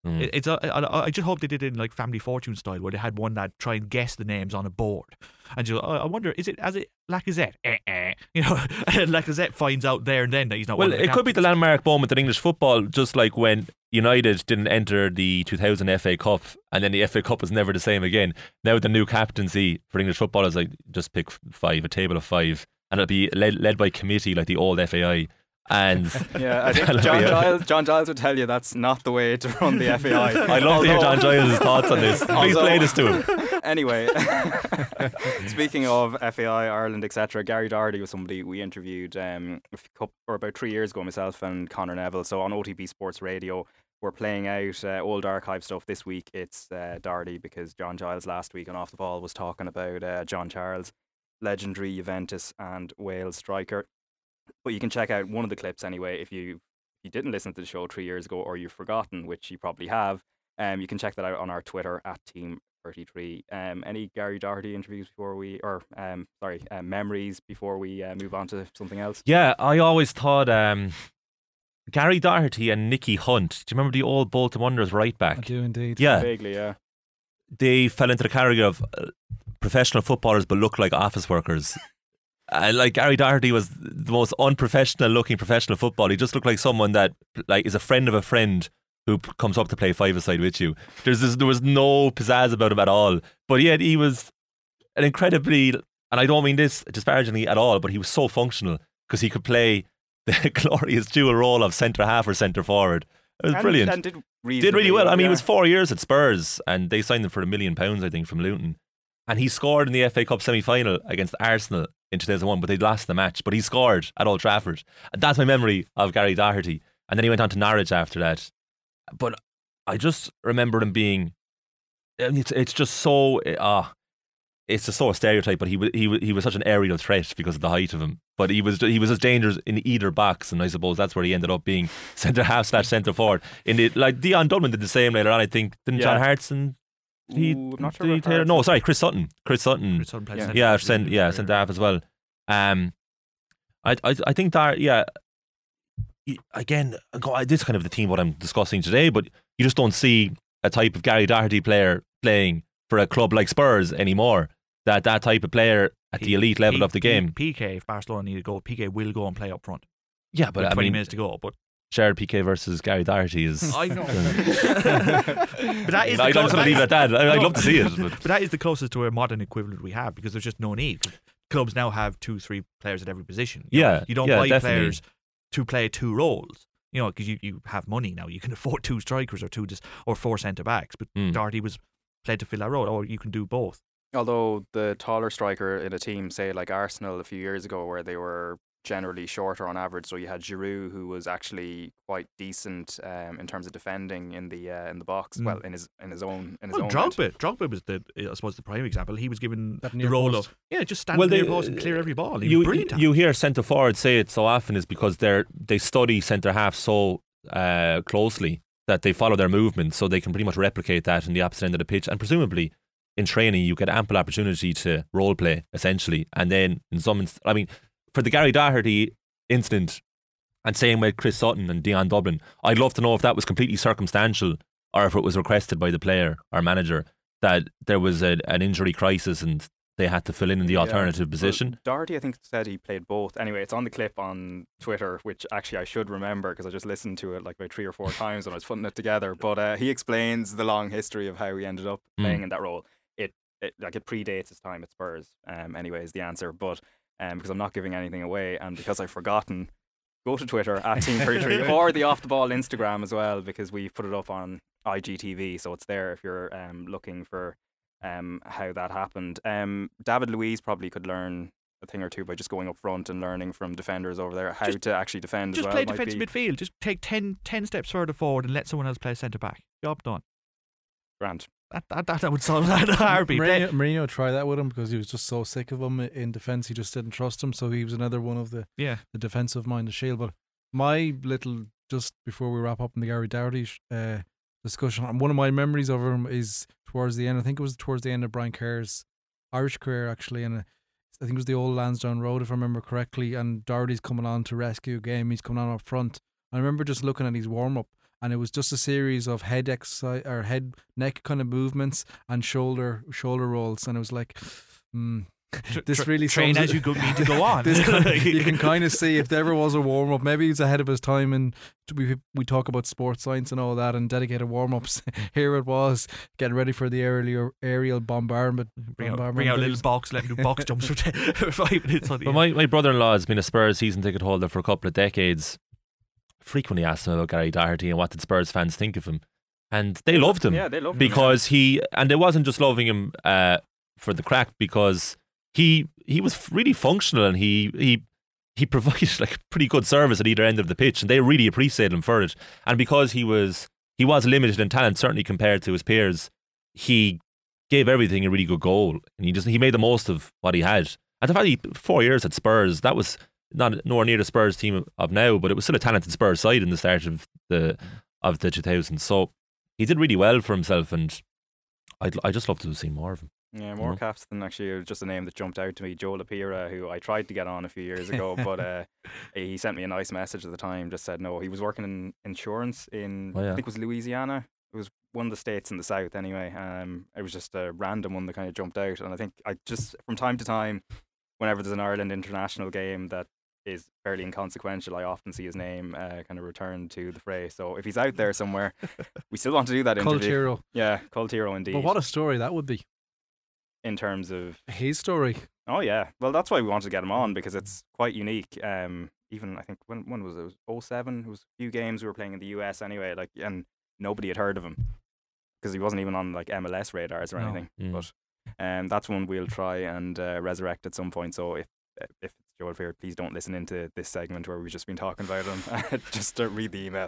I just hope they did it in like Family Fortune style, where they had one that try and guess the names on a board, and I wonder, is it Lacazette? And Lacazette finds out there and then that he's not. Well, it could be the landmark moment in English football, just like when United didn't enter the 2000 FA Cup, and then the FA Cup was never the same again. Now the new captaincy for English football is like, just pick 5, a table of 5, and it'll be led by committee like the old FAI. And I think John Giles would tell you that's not the way to run the FAI. I'd love to hear John Giles' thoughts on this. Please play this to him. Anyway, speaking of FAI, Ireland, etc., Gary Doherty was somebody we interviewed about 3 years ago, myself and Conor Neville. So on OTB Sports Radio, we're playing out old archive stuff this week. It's Doherty, because John Giles last week on Off the Ball was talking about John Charles, legendary Juventus and Wales striker. But you can check out one of the clips anyway if you didn't listen to the show 3 years ago, or you've forgotten, which you probably have. You can check that out on our Twitter at Team33. Any Gary Doherty interviews memories before we move on to something else? Yeah, I always thought Gary Doherty and Nicky Hunt. Do you remember the old Bolton Wanderers right back? I do indeed. Yeah, vaguely. Yeah, they fell into the category of professional footballers but look like office workers. Like Gary Doherty was the most unprofessional looking professional footballer. He just looked like someone that like is a friend of a friend who comes up to play five-a-side with you. There was no pizzazz about him at all. But yet he was an incredibly, and I don't mean this disparagingly at all, but he was so functional because he could play the glorious dual role of centre half or centre forward. It was brilliant. And did really well. I mean, he was 4 years at Spurs and they signed him for £1 million, I think, from Luton. And he scored in the FA Cup semi-final against Arsenal in 2001, but they'd lost the match. But he scored at Old Trafford. And that's my memory of Gary Doherty. And then he went on to Norwich after that. But I just remember him being, it's just so, it's just so a stereotype, but he was such an aerial threat because of the height of him. But he was as dangerous in either box, and I suppose that's where he ended up being centre half / centre forward. Like Dion Dublin did the same later on, I think. Didn't John Hartson? I'm not sure. No, sorry, Chris Sutton. Chris Sutton played centre half as well. I think that again, this is kind of the team what I'm discussing today, but you just don't see a type of Gary Doherty player playing for a club like Spurs anymore. That type of player at the elite level of the game. PK, if Barcelona need to go, PK will go and play up front. Yeah, but 20 minutes to go. But shared PK versus Gary Doherty is. I know. But that is. I'd just leave it at that. I'd love to see it. But that is the closest to a modern equivalent we have because there's just no need. Clubs now have 2-3 players at every position. You don't buy definitely. players to play 2 roles. You know, because you have money now. You can afford 2 strikers or 4 centre backs. But Doherty was played to fill that role, or you can do both. Although the taller striker in a team, say like Arsenal a few years ago, where they were generally shorter on average, so you had Giroud, who was actually quite decent in terms of defending in the box. Well, in his own. Drogba was I suppose the prime example. He was given the role of just stand near the post and clear every ball. He was brilliant. You hear centre forwards say it so often is because they study centre half so closely that they follow their movements, so they can pretty much replicate that in the opposite end of the pitch, and presumably in training you get ample opportunity to role play essentially. And then in some, for the Gary Doherty incident, and same with Chris Sutton and Dion Dublin, I'd love to know if that was completely circumstantial or if it was requested by the player or manager that there was an injury crisis and they had to fill in the alternative position. Well, Doherty, I think, said he played both. Anyway, it's on the clip on Twitter, which actually I should remember because I just listened to it like about 3 or 4 times when I was putting it together. But he explains the long history of how he ended up playing in that role. It predates his time at Spurs. Anyway, is the answer. But because I'm not giving anything away, and because I've forgotten, go to Twitter at Team33 or the Off the Ball Instagram as well, because we put it up on IGTV, so it's there if you're looking for how that happened. David Luiz probably could learn a thing or two by just going up front and learning from defenders over there how to actually defend as well. Just play defensive midfield. Just take 10 steps further forward and let someone else play centre back. Job done. Grand. That would solve that heartbeat. Mourinho tried that with him because he was just so sick of him in defence. He just didn't trust him, so he was another one of the defensive mind of Shield. But my little, just before we wrap up in the Gary Doherty discussion, and one of my memories of him is towards the end. I think it was towards the end of Brian Kerr's Irish career actually, and I think it was the old Lansdowne Road if I remember correctly, and Doherty's coming on to rescue a game. He's coming on up front. I remember just looking at his warm up, and it was just a series of head exercise or head neck kind of movements and shoulder rolls, and it was like, this really train as you need to go on. You can kind of see if there ever was a warm up. Maybe he's ahead of his time, and we talk about sports science and all that, and dedicated warm ups. Here it was getting ready for the aerial bombardment. Bring out a little box, let him do box jumps for 5 minutes. But my brother-in-law has been a Spurs season ticket holder for a couple of decades. Frequently asked him about Gary Doherty and what did Spurs fans think of him, and they loved him. Yeah, they loved him because and it wasn't just loving him for the crack, because he was really functional and he provided like pretty good service at either end of the pitch, and they really appreciated him for it. And because he was limited in talent, certainly compared to his peers, he gave everything a really good goal, and he made the most of what he had. And the fact 4 years at Spurs, that was not nowhere near the Spurs team of now, but it was still a talented Spurs side in the start of the 2000s. So he did really well for himself, and I just love to see more of him. Yeah, more caps than actually just a name that jumped out to me. Joe Lapira, who I tried to get on a few years ago, but he sent me a nice message at the time. Just said no, he was working in insurance in I think it was Louisiana was one of the states in the south anyway. It was just a random one that kind of jumped out, and I think I just from time to time, whenever there's an Ireland international game that is fairly inconsequential, I often see his name kind of return to the fray. So if he's out there somewhere, we still want to do that interview. Cult hero. Yeah, cult hero indeed. But what a story that would be. In terms of his story. Oh yeah, well that's why we wanted to get him on, because it's quite unique. Even I think when was it? It was 07. It was a few games we were playing in the US anyway, like, and nobody had heard of him because he wasn't even on like MLS radars or anything. But that's one we'll try and resurrect at some point. So if it's Joel Fear, please don't listen into this segment where we've just been talking about him. Just read the email.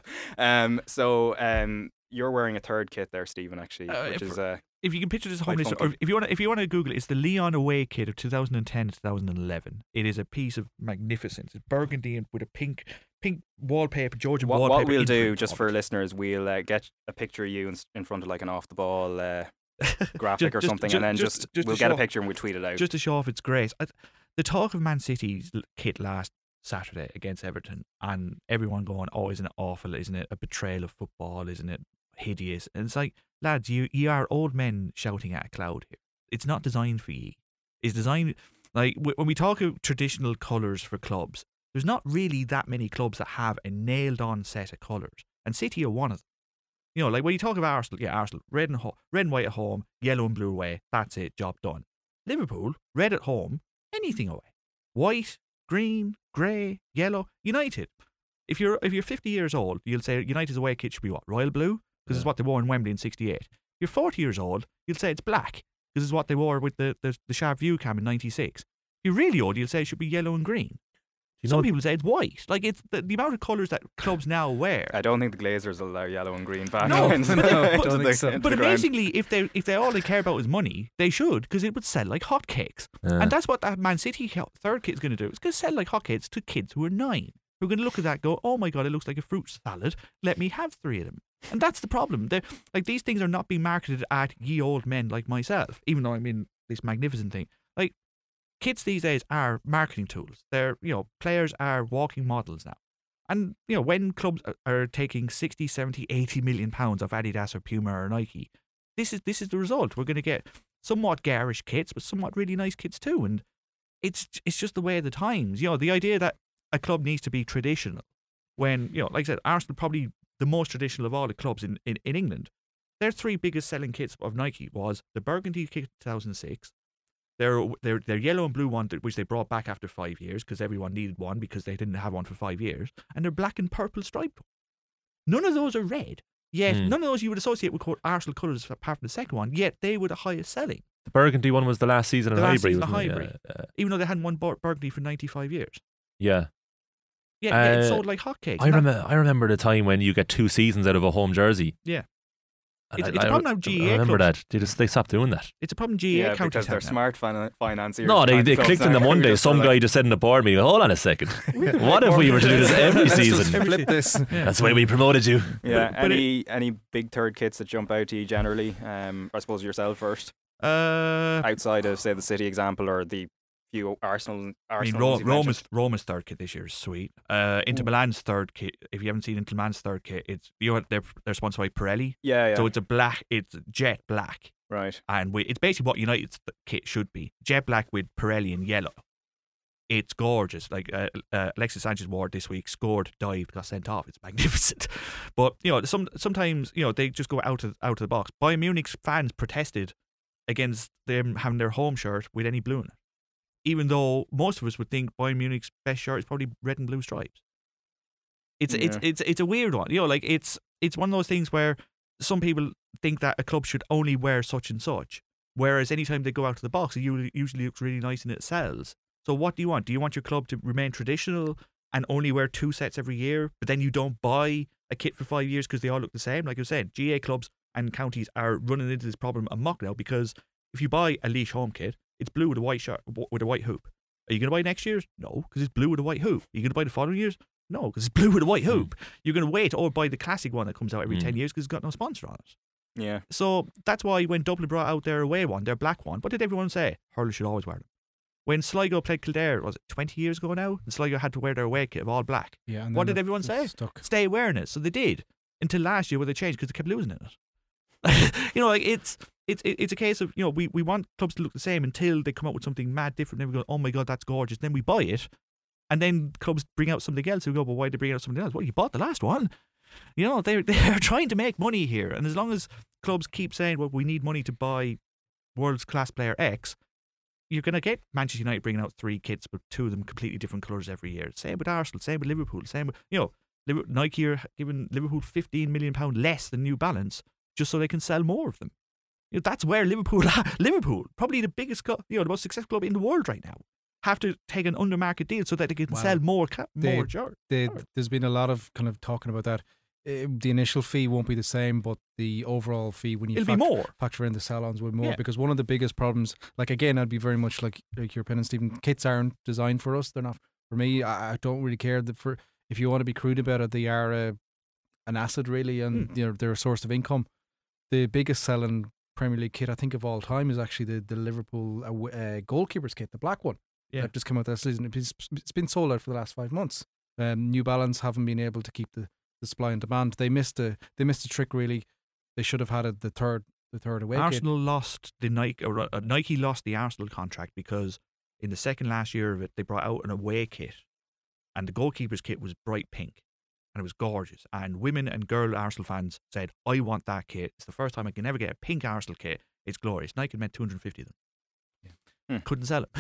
You're wearing a third kit there, Stephen, actually, which is if you can picture this home list, or if you want to Google it, it's the Leon away kit of 2010 to 2011. It is a piece of magnificence. It's burgundy and with a pink wallpaper, Georgian wallpaper. What we'll do, just for listeners, we'll get a picture of you in front of like an off the ball graphic or something, and then we'll get a picture and we'll tweet it out just to show off its grace. The talk of Man City's kit last Saturday against Everton, and everyone going, "Oh, isn't it awful? Isn't it a betrayal of football? Isn't it hideous?" And it's like, lads, you are old men shouting at a cloud here. It's not designed for ye. It's designed, like, when we talk of traditional colours for clubs, there's not really that many clubs that have a nailed on set of colours, and City are one of them. You know, like when you talk of Arsenal, Arsenal, red and white at home, yellow and blue away, that's it, job done. Liverpool, red at home, anything away. White, green, grey, yellow. United, if you're 50 years old, you'll say United's away kit should be what? Royal blue? Because it's what they wore in Wembley in 68. If you're 40 years old, you'll say it's black, because it's what they wore with the Sharp View Cam in 96. If you're really old, you'll say it should be yellow and green. Some people say it's white. Like, it's the amount of colours that clubs now wear. I don't think the Glazers will allow yellow and green back. No, but amazingly, if they all they care about is money, they should, because it would sell like hotcakes. Yeah. And that's what that Man City third kit is going to do. It's going to sell like hotcakes to kids who are 9. Who are going to look at that and go, "Oh my God, it looks like a fruit salad. Let me have 3 of them." And that's the problem. Like, these things are not being marketed at ye old men like myself, even though I'm in this magnificent thing. Like, kits these days are marketing tools. They're, players are walking models now. And, when clubs are taking 60, 70, 80 million pounds off Adidas or Puma or Nike, this is the result. We're going to get somewhat garish kits, but somewhat really nice kits too. And it's just the way of the times. The idea that a club needs to be traditional when, like I said, Arsenal probably the most traditional of all the clubs in England. Their 3 biggest selling kits of Nike was the burgundy kit 2006, their yellow and blue one, which they brought back after 5 years because everyone needed one because they didn't have one for 5 years, and their black and purple striped one. None of those are red. Yet none of those you would associate with Arsenal colours apart from the second one, yet they were the highest selling. The burgundy one was the last season in Highbury. Even though they hadn't won burgundy for 95 years. Yeah. Yeah, it sold like hotcakes. I remember the time when you get 2 seasons out of a home jersey. Yeah. It's a problem now, GAA I remember clubs. that. They stopped doing that. It's a problem GAA counties because they're now. smart financiers. No, they clicked in them one day. Some guy just said in the board meeting, "Hold on a second. What if we were to do this every season? Flip this. That's the way we promoted you." Yeah. Any big third kits that jump out to you generally? I suppose yourself first. Outside of, say, the City example or the few Arsenal. Roma's third kit this year is sweet. Inter Milan's third kit. If you haven't seen Inter Milan's third kit, it's they're sponsored by Pirelli. Yeah. So it's jet black. Right. And it's basically what United's kit should be: jet black with Pirelli in yellow. It's gorgeous. Like Alexis Sanchez wore it this week, scored, dived, got sent off. It's magnificent. But sometimes they just go out of the box. Bayern Munich's fans protested against them having their home shirt with any blue in it, even though most of us would think Bayern Munich's best shirt is probably red and blue stripes. It's a weird one. It's one of those things where some people think that a club should only wear such and such, whereas anytime they go out of the box, it usually looks really nice and it sells. So what do you want? Do you want your club to remain traditional and only wear 2 sets every year, but then you don't buy a kit for 5 years because they all look the same? Like you said, GA clubs and counties are running into this problem amok now, because if you buy a Laois home kit, it's blue with a white shirt with a white hoop. Are you going to buy next year's? No, because it's blue with a white hoop. Are you going to buy the following year's? No, because it's blue with a white hoop. You're going to wait or buy the classic one that comes out every 10 years because it's got no sponsor on it. Yeah. So that's why when Dublin brought out their away one, their black one, what did everyone say? Hurley should always wear them. When Sligo played Kildare, was it 20 years ago now? And Sligo had to wear their away kit of all black. Yeah. What did everyone say? Stuck. Stay wearing it. So they did. Until last year where they changed because they kept losing it. You know, like it's a case of, you know, we want clubs to look the same until they come up with something mad different. Then we go, oh my God, that's gorgeous. Then we buy it, and then clubs bring out something else. We go, well, why did they bring out something else? Well, you bought the last one. You know, they're trying to make money here, and as long as clubs keep saying, well, we need money to buy world class player X, you're going to get Manchester United bringing out 3 kits, but 2 of them completely different colours every year. Same with Arsenal, same with Liverpool, same with, you know, Nike are giving Liverpool £15 million less than New Balance just so they can sell more of them. You know, that's where Liverpool, probably the biggest club, you know, the most successful club in the world right now, have to take an undermarket deal so that they can sell more shirts. There's been a lot of kind of talking about that. The initial fee won't be the same, but the overall fee when you factor in the sell-ons will be more, because one of the biggest problems, like again, I'd be very much like your opinion, Stephen. Kits aren't designed for us; they're not for me. I don't really care that if you want to be crude about it, they are an asset really, and you know, they're a source of income. The biggest selling Premier League kit I think of all time is actually the Liverpool goalkeepers kit, the black one. That just came out this season. It's been sold out for the last 5 months. New Balance haven't been able to keep the supply and demand. They missed a trick really. They should have had the third away Arsenal kit. lost the Nike lost the Arsenal contract because in the second last year of it they brought out an away kit, and the goalkeeper's kit was bright pink and it was gorgeous, and women and girl Arsenal fans said, I want that kit. It's the first time I can ever get a pink Arsenal kit. It's glorious. Nike meant 250 of them. Couldn't sell it.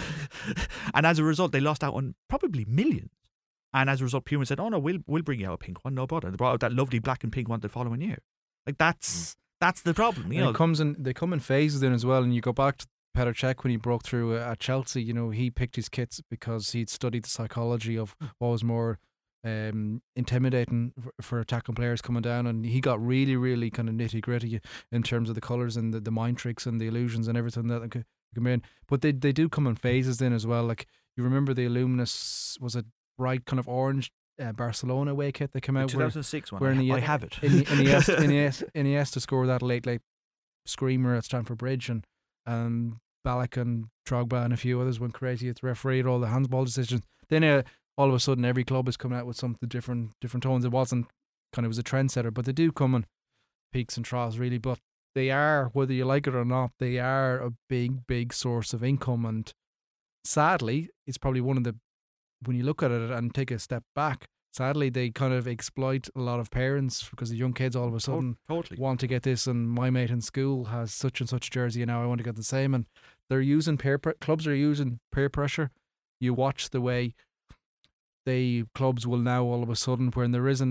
And as a result they lost out on probably millions. And as a result, Puma said, "Oh no, we'll bring you out a pink one, no bother." And they brought out that lovely black and pink one the following year. Like that's the problem. You know, they come in phases then as well. And you go back to Petr Cech when he broke through at Chelsea. You know, he picked his kits because he'd studied the psychology of what was more intimidating for attacking players coming down, and he got really, really kind of nitty gritty in terms of the colours and the mind tricks and the illusions and everything that could come in. But they do come in phases then as well. Like you remember the Illuminous, was it bright kind of orange Barcelona away kit that came out? 2006 one. I have it. Iniesta scored that late screamer at Stamford Bridge, and Ballack and Drogba and a few others went crazy at the referee at all the handball decisions. Then all of a sudden every club is coming out with something different tones. It wasn't it was a trendsetter, but they do come in peaks and troughs really. But they are, whether you like it or not, they are a big source of income, and sadly it's probably one of the, when you look at it and take a step back, sadly they kind of exploit a lot of parents because the young kids all of a sudden want to get this, and my mate in school has such and such jersey and now I want to get the same, and they're using clubs are using peer pressure. You watch the way clubs will now all of a sudden, when there isn't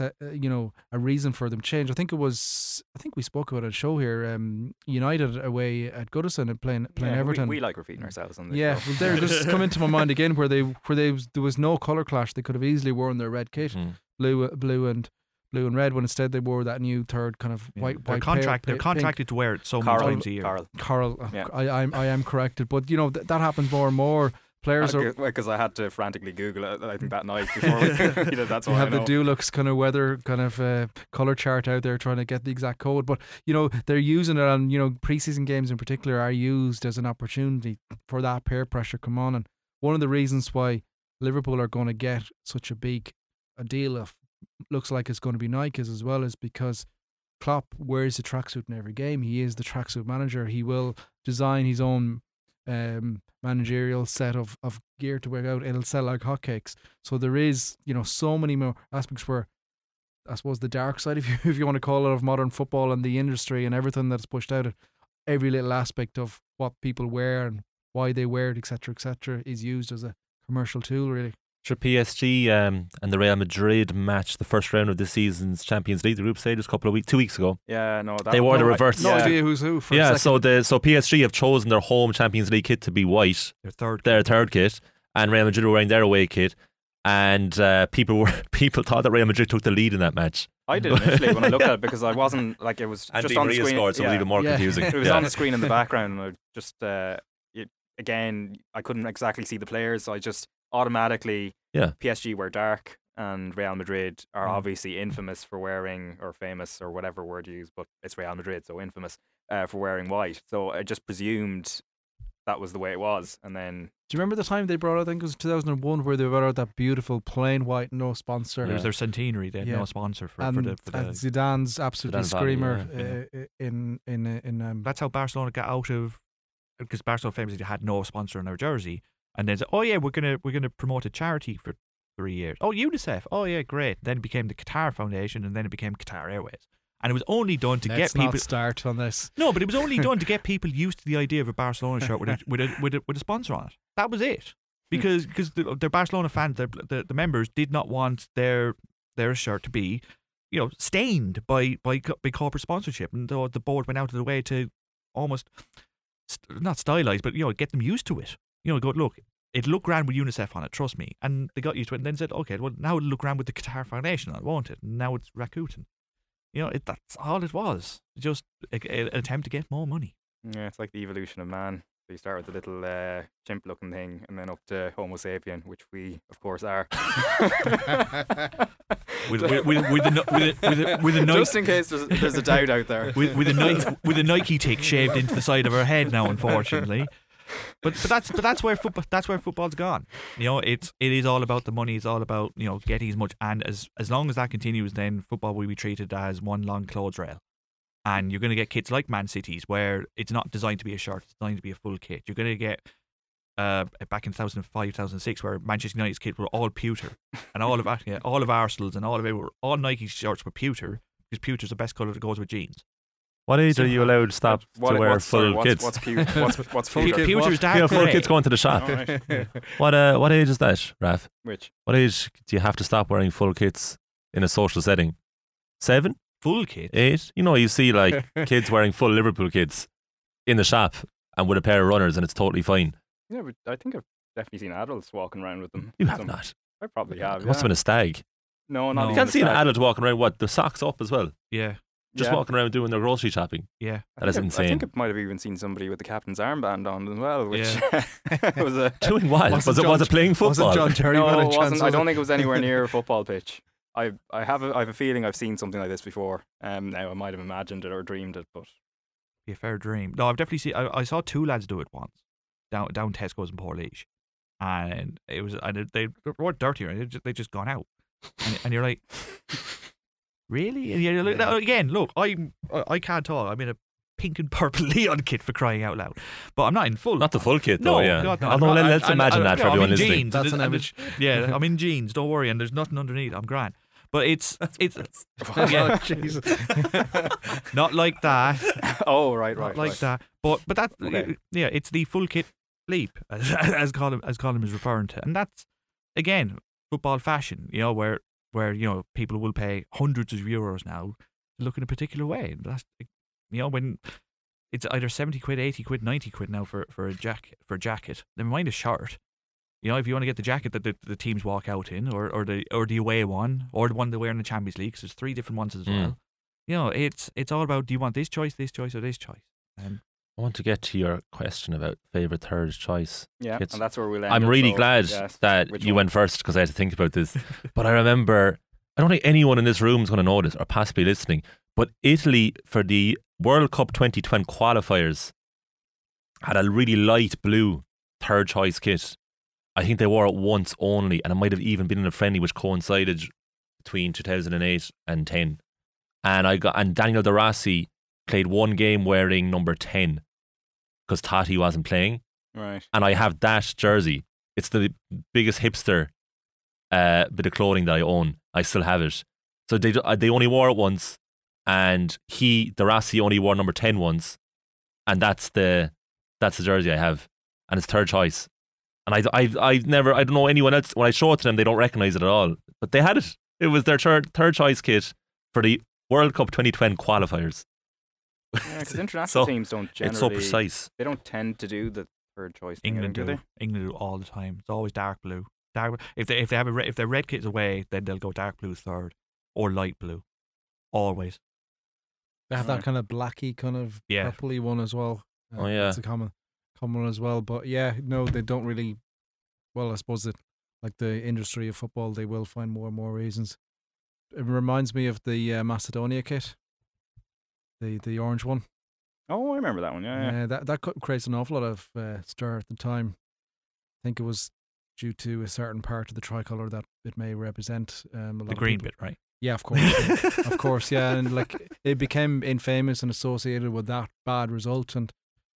a reason for them to change. I think we spoke about a show here. United away at Goodison and playing Everton. We like repeating ourselves on this. Yeah, well, they're just come into my mind again where there was no colour clash. They could have easily worn their red kit, blue and red, when instead they wore that new third kind of white. They're contracted pink. To wear it so many times a year. Coral. I am corrected, but you know that happens more and more. Players are, because I had to frantically Google it, I think, that night before we that's why you have the Dulux kind of weather kind of colour chart out there trying to get the exact code, but you know they're using it, and you know pre-season games in particular are used as an opportunity for that peer pressure come on. And one of the reasons why Liverpool are going to get such a deal of looks like it's going to be Nike as well is because Klopp wears the tracksuit in every game. He is the tracksuit manager. He will design his own managerial set of gear to work out. It'll sell like hotcakes. So there is, you know, so many more aspects where, I suppose, the dark side, if you want to call it, of modern football and the industry and everything that's pushed out. Every little aspect of what people wear and why they wear it, etc., is used as a commercial tool, really. Sure, PSG and the Real Madrid match the first round of this season's Champions League, the group stage, 2 weeks ago. Yeah, no, they wore the reverse. No idea who's who. For a so PSG have chosen their home Champions League kit to be white, their third kit, and Real Madrid were wearing their away kit, and people thought that Real Madrid took the lead in that match. I did initially when I looked at it, because I wasn't like, it was and just Di on the Maria screen. Scored, so it was even more confusing. It was on the screen in the background, and I just again I couldn't exactly see the players, so I just automatically PSG were dark, and Real Madrid are obviously infamous for wearing, or famous, or whatever word you use, but it's Real Madrid, so infamous for wearing white. So I just presumed that was the way it was. And then, do you remember the time they brought out, I think it was 2001, where they brought out that beautiful plain white, no sponsor? It was their centenary. They had no sponsor for the Zidane's absolutely screamer. That's how Barcelona got out of, because Barcelona famously had no sponsor in their jersey, and then said, "Oh yeah, we're gonna promote a charity for 3 years. Oh, UNICEF. Oh yeah, great." Then it became the Qatar Foundation, and then it became Qatar Airways. And it was only done to get people. Let's not start on this. No, but it was only done to get people used to the idea of a Barcelona shirt with a sponsor on it. That was it. Because the Barcelona fans, the members did not want their shirt to be, stained by corporate sponsorship, and the board went out of the way to almost not stylize, but get them used to it. Go, look, it looked grand with UNICEF on it, trust me. And they got used to it, and then said, okay, well now it'll look grand with the Qatar Foundation on it, won't it? And now it's Rakuten. That's all it was. Just an attempt to get more money. Yeah, it's like the evolution of man. So you start with the little chimp-looking thing, and then up to Homo sapien, which we, of course, are. with a just in case there's a doubt out there. With a Nike tick shaved into the side of our head now, unfortunately. But that's where football's gone. It is all about the money. It's all about getting as much, and as long as that continues, then football will be treated as one long clothes rail. And you're going to get kits like Man City's, where it's not designed to be a shirt; it's designed to be a full kit. You're going to get back in 2005, 2006, where Manchester United's kits were all pewter, and all of Arsenal's and all of it were all Nike shirts were pewter, because pewter's the best colour that goes with jeans. What age are you allowed to stop to wear full kits? What's full kit? Pewter's dark full grey. kits going to the shop. Oh, right. What age is that, Raf? Which? What age do you have to stop wearing full kits in a social setting? 7? Full kit? 8? You see like kids wearing full Liverpool kits in the shop and with a pair of runners, and it's totally fine. Yeah, but I think I've definitely seen adults walking around with them. You have not. I probably have. It must have been a stag. No, not You even can't a see an stag. adult walking around, the socks up as well. Yeah. Just walking around doing their grocery shopping. Yeah. That is insane. I think I might have even seen somebody with the captain's armband on as well, which Yeah. was a... Doing what? Was it playing football? Was it John Terry? No, it wasn't. I don't think it was anywhere near a football pitch. I have a feeling I've seen something like this before. Now I might have imagined it or dreamed it, but Be a fair dream. No, I've definitely seen. I saw 2 lads do it once down Tesco's in Portlaoise, and they weren't dirtier. They just gone out, and you're like, really? And you're like, now, again, look, I can't talk. I'm in a pink and purple Leon kit, for crying out loud, but I'm not in full. Not the full kit though. No, yeah. God, no. Although let's imagine that for I'm everyone in listening. jeans. That's an image. Yeah, I'm in jeans. Don't worry, and there's nothing underneath. I'm grand. But it's Oh, Jesus. not like that. oh right, Not right, like right. that. But that Okay. yeah, it's the full kit leap as Colin is referring to, and that's again football fashion. Where people will pay hundreds of euros now to look in a particular way. And that's when it's either 70 quid, 80 quid, 90 quid now for a jacket. Never mind a shirt. If you want to get the jacket that the teams walk out in, or the away one, or the one they wear in the Champions League, 'cause there's 3 different ones as well. It's all about, do you want this choice, or this choice? And I want to get to your question about favourite third choice. Yeah, kits. and that's where we'll end. I'm it, really so, glad yes, that which you one? went first, because I had to think about this. But I remember, I don't think anyone in this room is going to know this, or possibly listening, but Italy, for the World Cup 2020 qualifiers, had a really light blue third choice kit. I think they wore it once only, and it might have even been in a friendly which coincided between 2008 and 10. And Daniel De Rossi played one game wearing number 10 because Totti wasn't playing. Right. And I have that jersey. It's the biggest hipster bit of clothing that I own. I still have it. So they only wore it once, and De Rossi only wore number 10 once, and that's the jersey I have, and it's third choice. And I don't know anyone else, when I show it to them, they don't recognise it at all. But they had it. It was their third choice kit for the World Cup 2020 qualifiers. Yeah, because international teams don't generally. It's so precise. They don't tend to do the third choice thing. England do they? England do all the time. It's always dark blue. If their red kit's away, then they'll go dark blue third or light blue. Always. They have that kind of blacky, kind of purpley one as well. Oh yeah, it's a common one as well. But yeah, no, they don't really. Well, I suppose that, like the industry of football, they will find more and more reasons. It reminds me of the Macedonia kit, the orange one. Oh, I remember that one. Yeah. That creates an awful lot of stir at the time. I think it was due to a certain part of the tricolour that it may represent. The green bit, right? Yeah, of course. Of course, yeah. And like it became infamous and associated with that bad result. And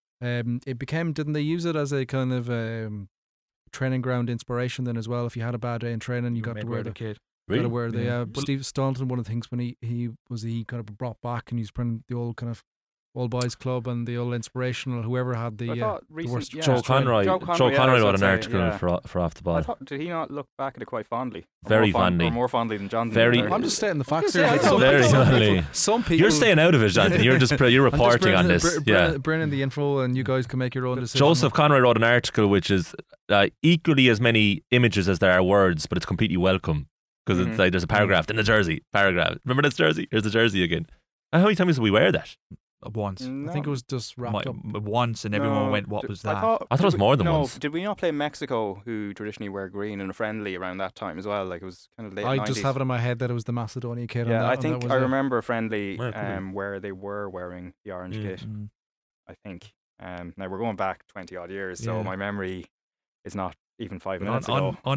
it became, didn't they use it as a kind of training ground inspiration then as well? If you had a bad day in training, you got to wear the kit. Really? Got to wear the Steve Staunton, one of the things when he kind of brought back and he's putting the old kind of All Boys Club and the old inspirational, whoever had the worst. Joe Conroy wrote an article for Off the Ball. Did he not look back at it quite fondly? Very fondly. Or more fondly than John. I'm just stating the facts here. Very fondly. Some people. You're staying out of it, Jonathan. You're reporting on this. Bringing the info, and you guys can make your own decision. Joseph Conroy wrote an article which is equally as many images as there are words, but it's completely welcome. Because it's like there's a paragraph in the jersey. Remember this jersey? Here's the jersey again. And how many times did we wear that? Once. No. I think it was just wrapped up once, and everyone went, "What was that?" I thought it was more than once. Did we not play Mexico, who traditionally wear green, in a friendly around that time as well? Like it was kind of late 90s. I just have it in my head that it was the Macedonia kit. Yeah, I think I remember a friendly where they were wearing the orange kit. I think. Now we're going back 20 odd years, so my memory is not even 5 minutes ago. On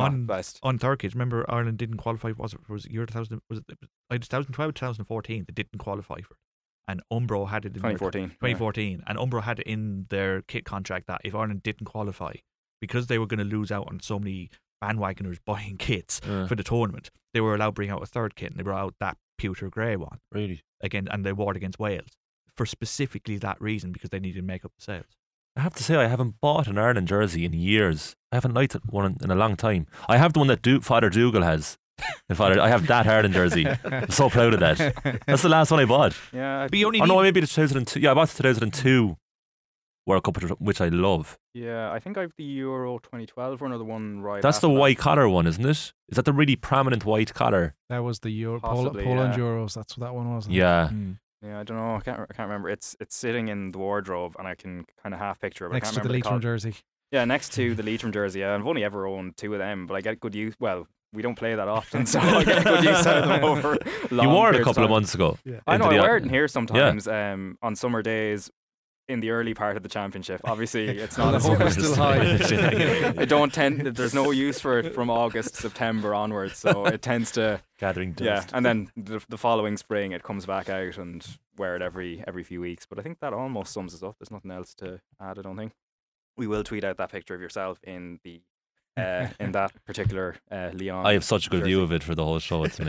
third kids, remember Ireland didn't qualify. Was it year 2000? Was it 2012, 2014? They didn't qualify for it. And Umbro had it in 2014, and Umbro had it in their kit contract that if Ireland didn't qualify, because they were going to lose out on so many bandwagoners buying kits for the tournament, they were allowed to bring out a third kit, and they brought out that pewter grey one. Really? Again, and they wore it against Wales for specifically that reason, because they needed to make up the sales. I have to say, I haven't bought an Ireland jersey in years. I haven't liked one in a long time. I have the one that Father Dougal has. I have that Ireland jersey. I'm so proud of that. That's the last one I bought. Yeah, maybe the 2002. Yeah, I bought the 2002 World Cup, which I love. Yeah, I think I have the Euro 2012 one, or the one right. That's the white collar one, isn't it? Is that the really prominent white collar? That was the Poland Euros. That's what that one was. Yeah. Yeah, I don't know. I can't remember. It's sitting in the wardrobe, and I can kind of half picture it. Next to the Leitrim jersey. Yeah, next to the Leitrim jersey. Yeah, I've only ever owned 2 of them, but I get good use. Well, we don't play that often, so I get good use out of them over long. You wore it a couple of months ago. Yeah. I know, I wear it in here sometimes on summer days in the early part of the championship. Obviously, it's not as still high. I don't tend. There's no use for it from August, September onwards, so it tends to gathering dust. Yeah, and then the following spring it comes back out, and wear it every few weeks. But I think that almost sums us up. There's nothing else to add, I don't think. We will tweet out that picture of yourself in the in that particular Lyon. I have such a good view of it for the whole show. It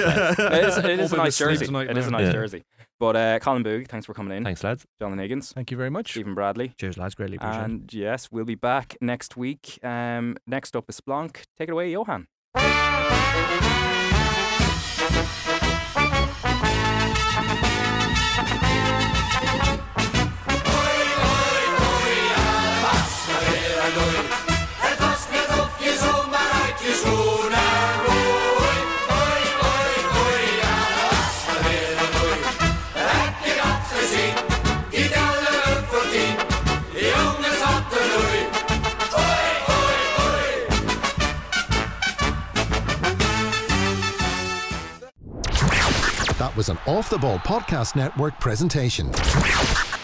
is a nice jersey. It is a nice jersey. But Colin Boog, thanks for coming in. Thanks, lads. Jonathan Higgins. Thank you very much. Stephen Bradley. Cheers, lads. Greatly appreciate it. And yes, we'll be back next week. Next up is Splonk. Take it away, Johan. That was an Off the Ball Podcast Network presentation.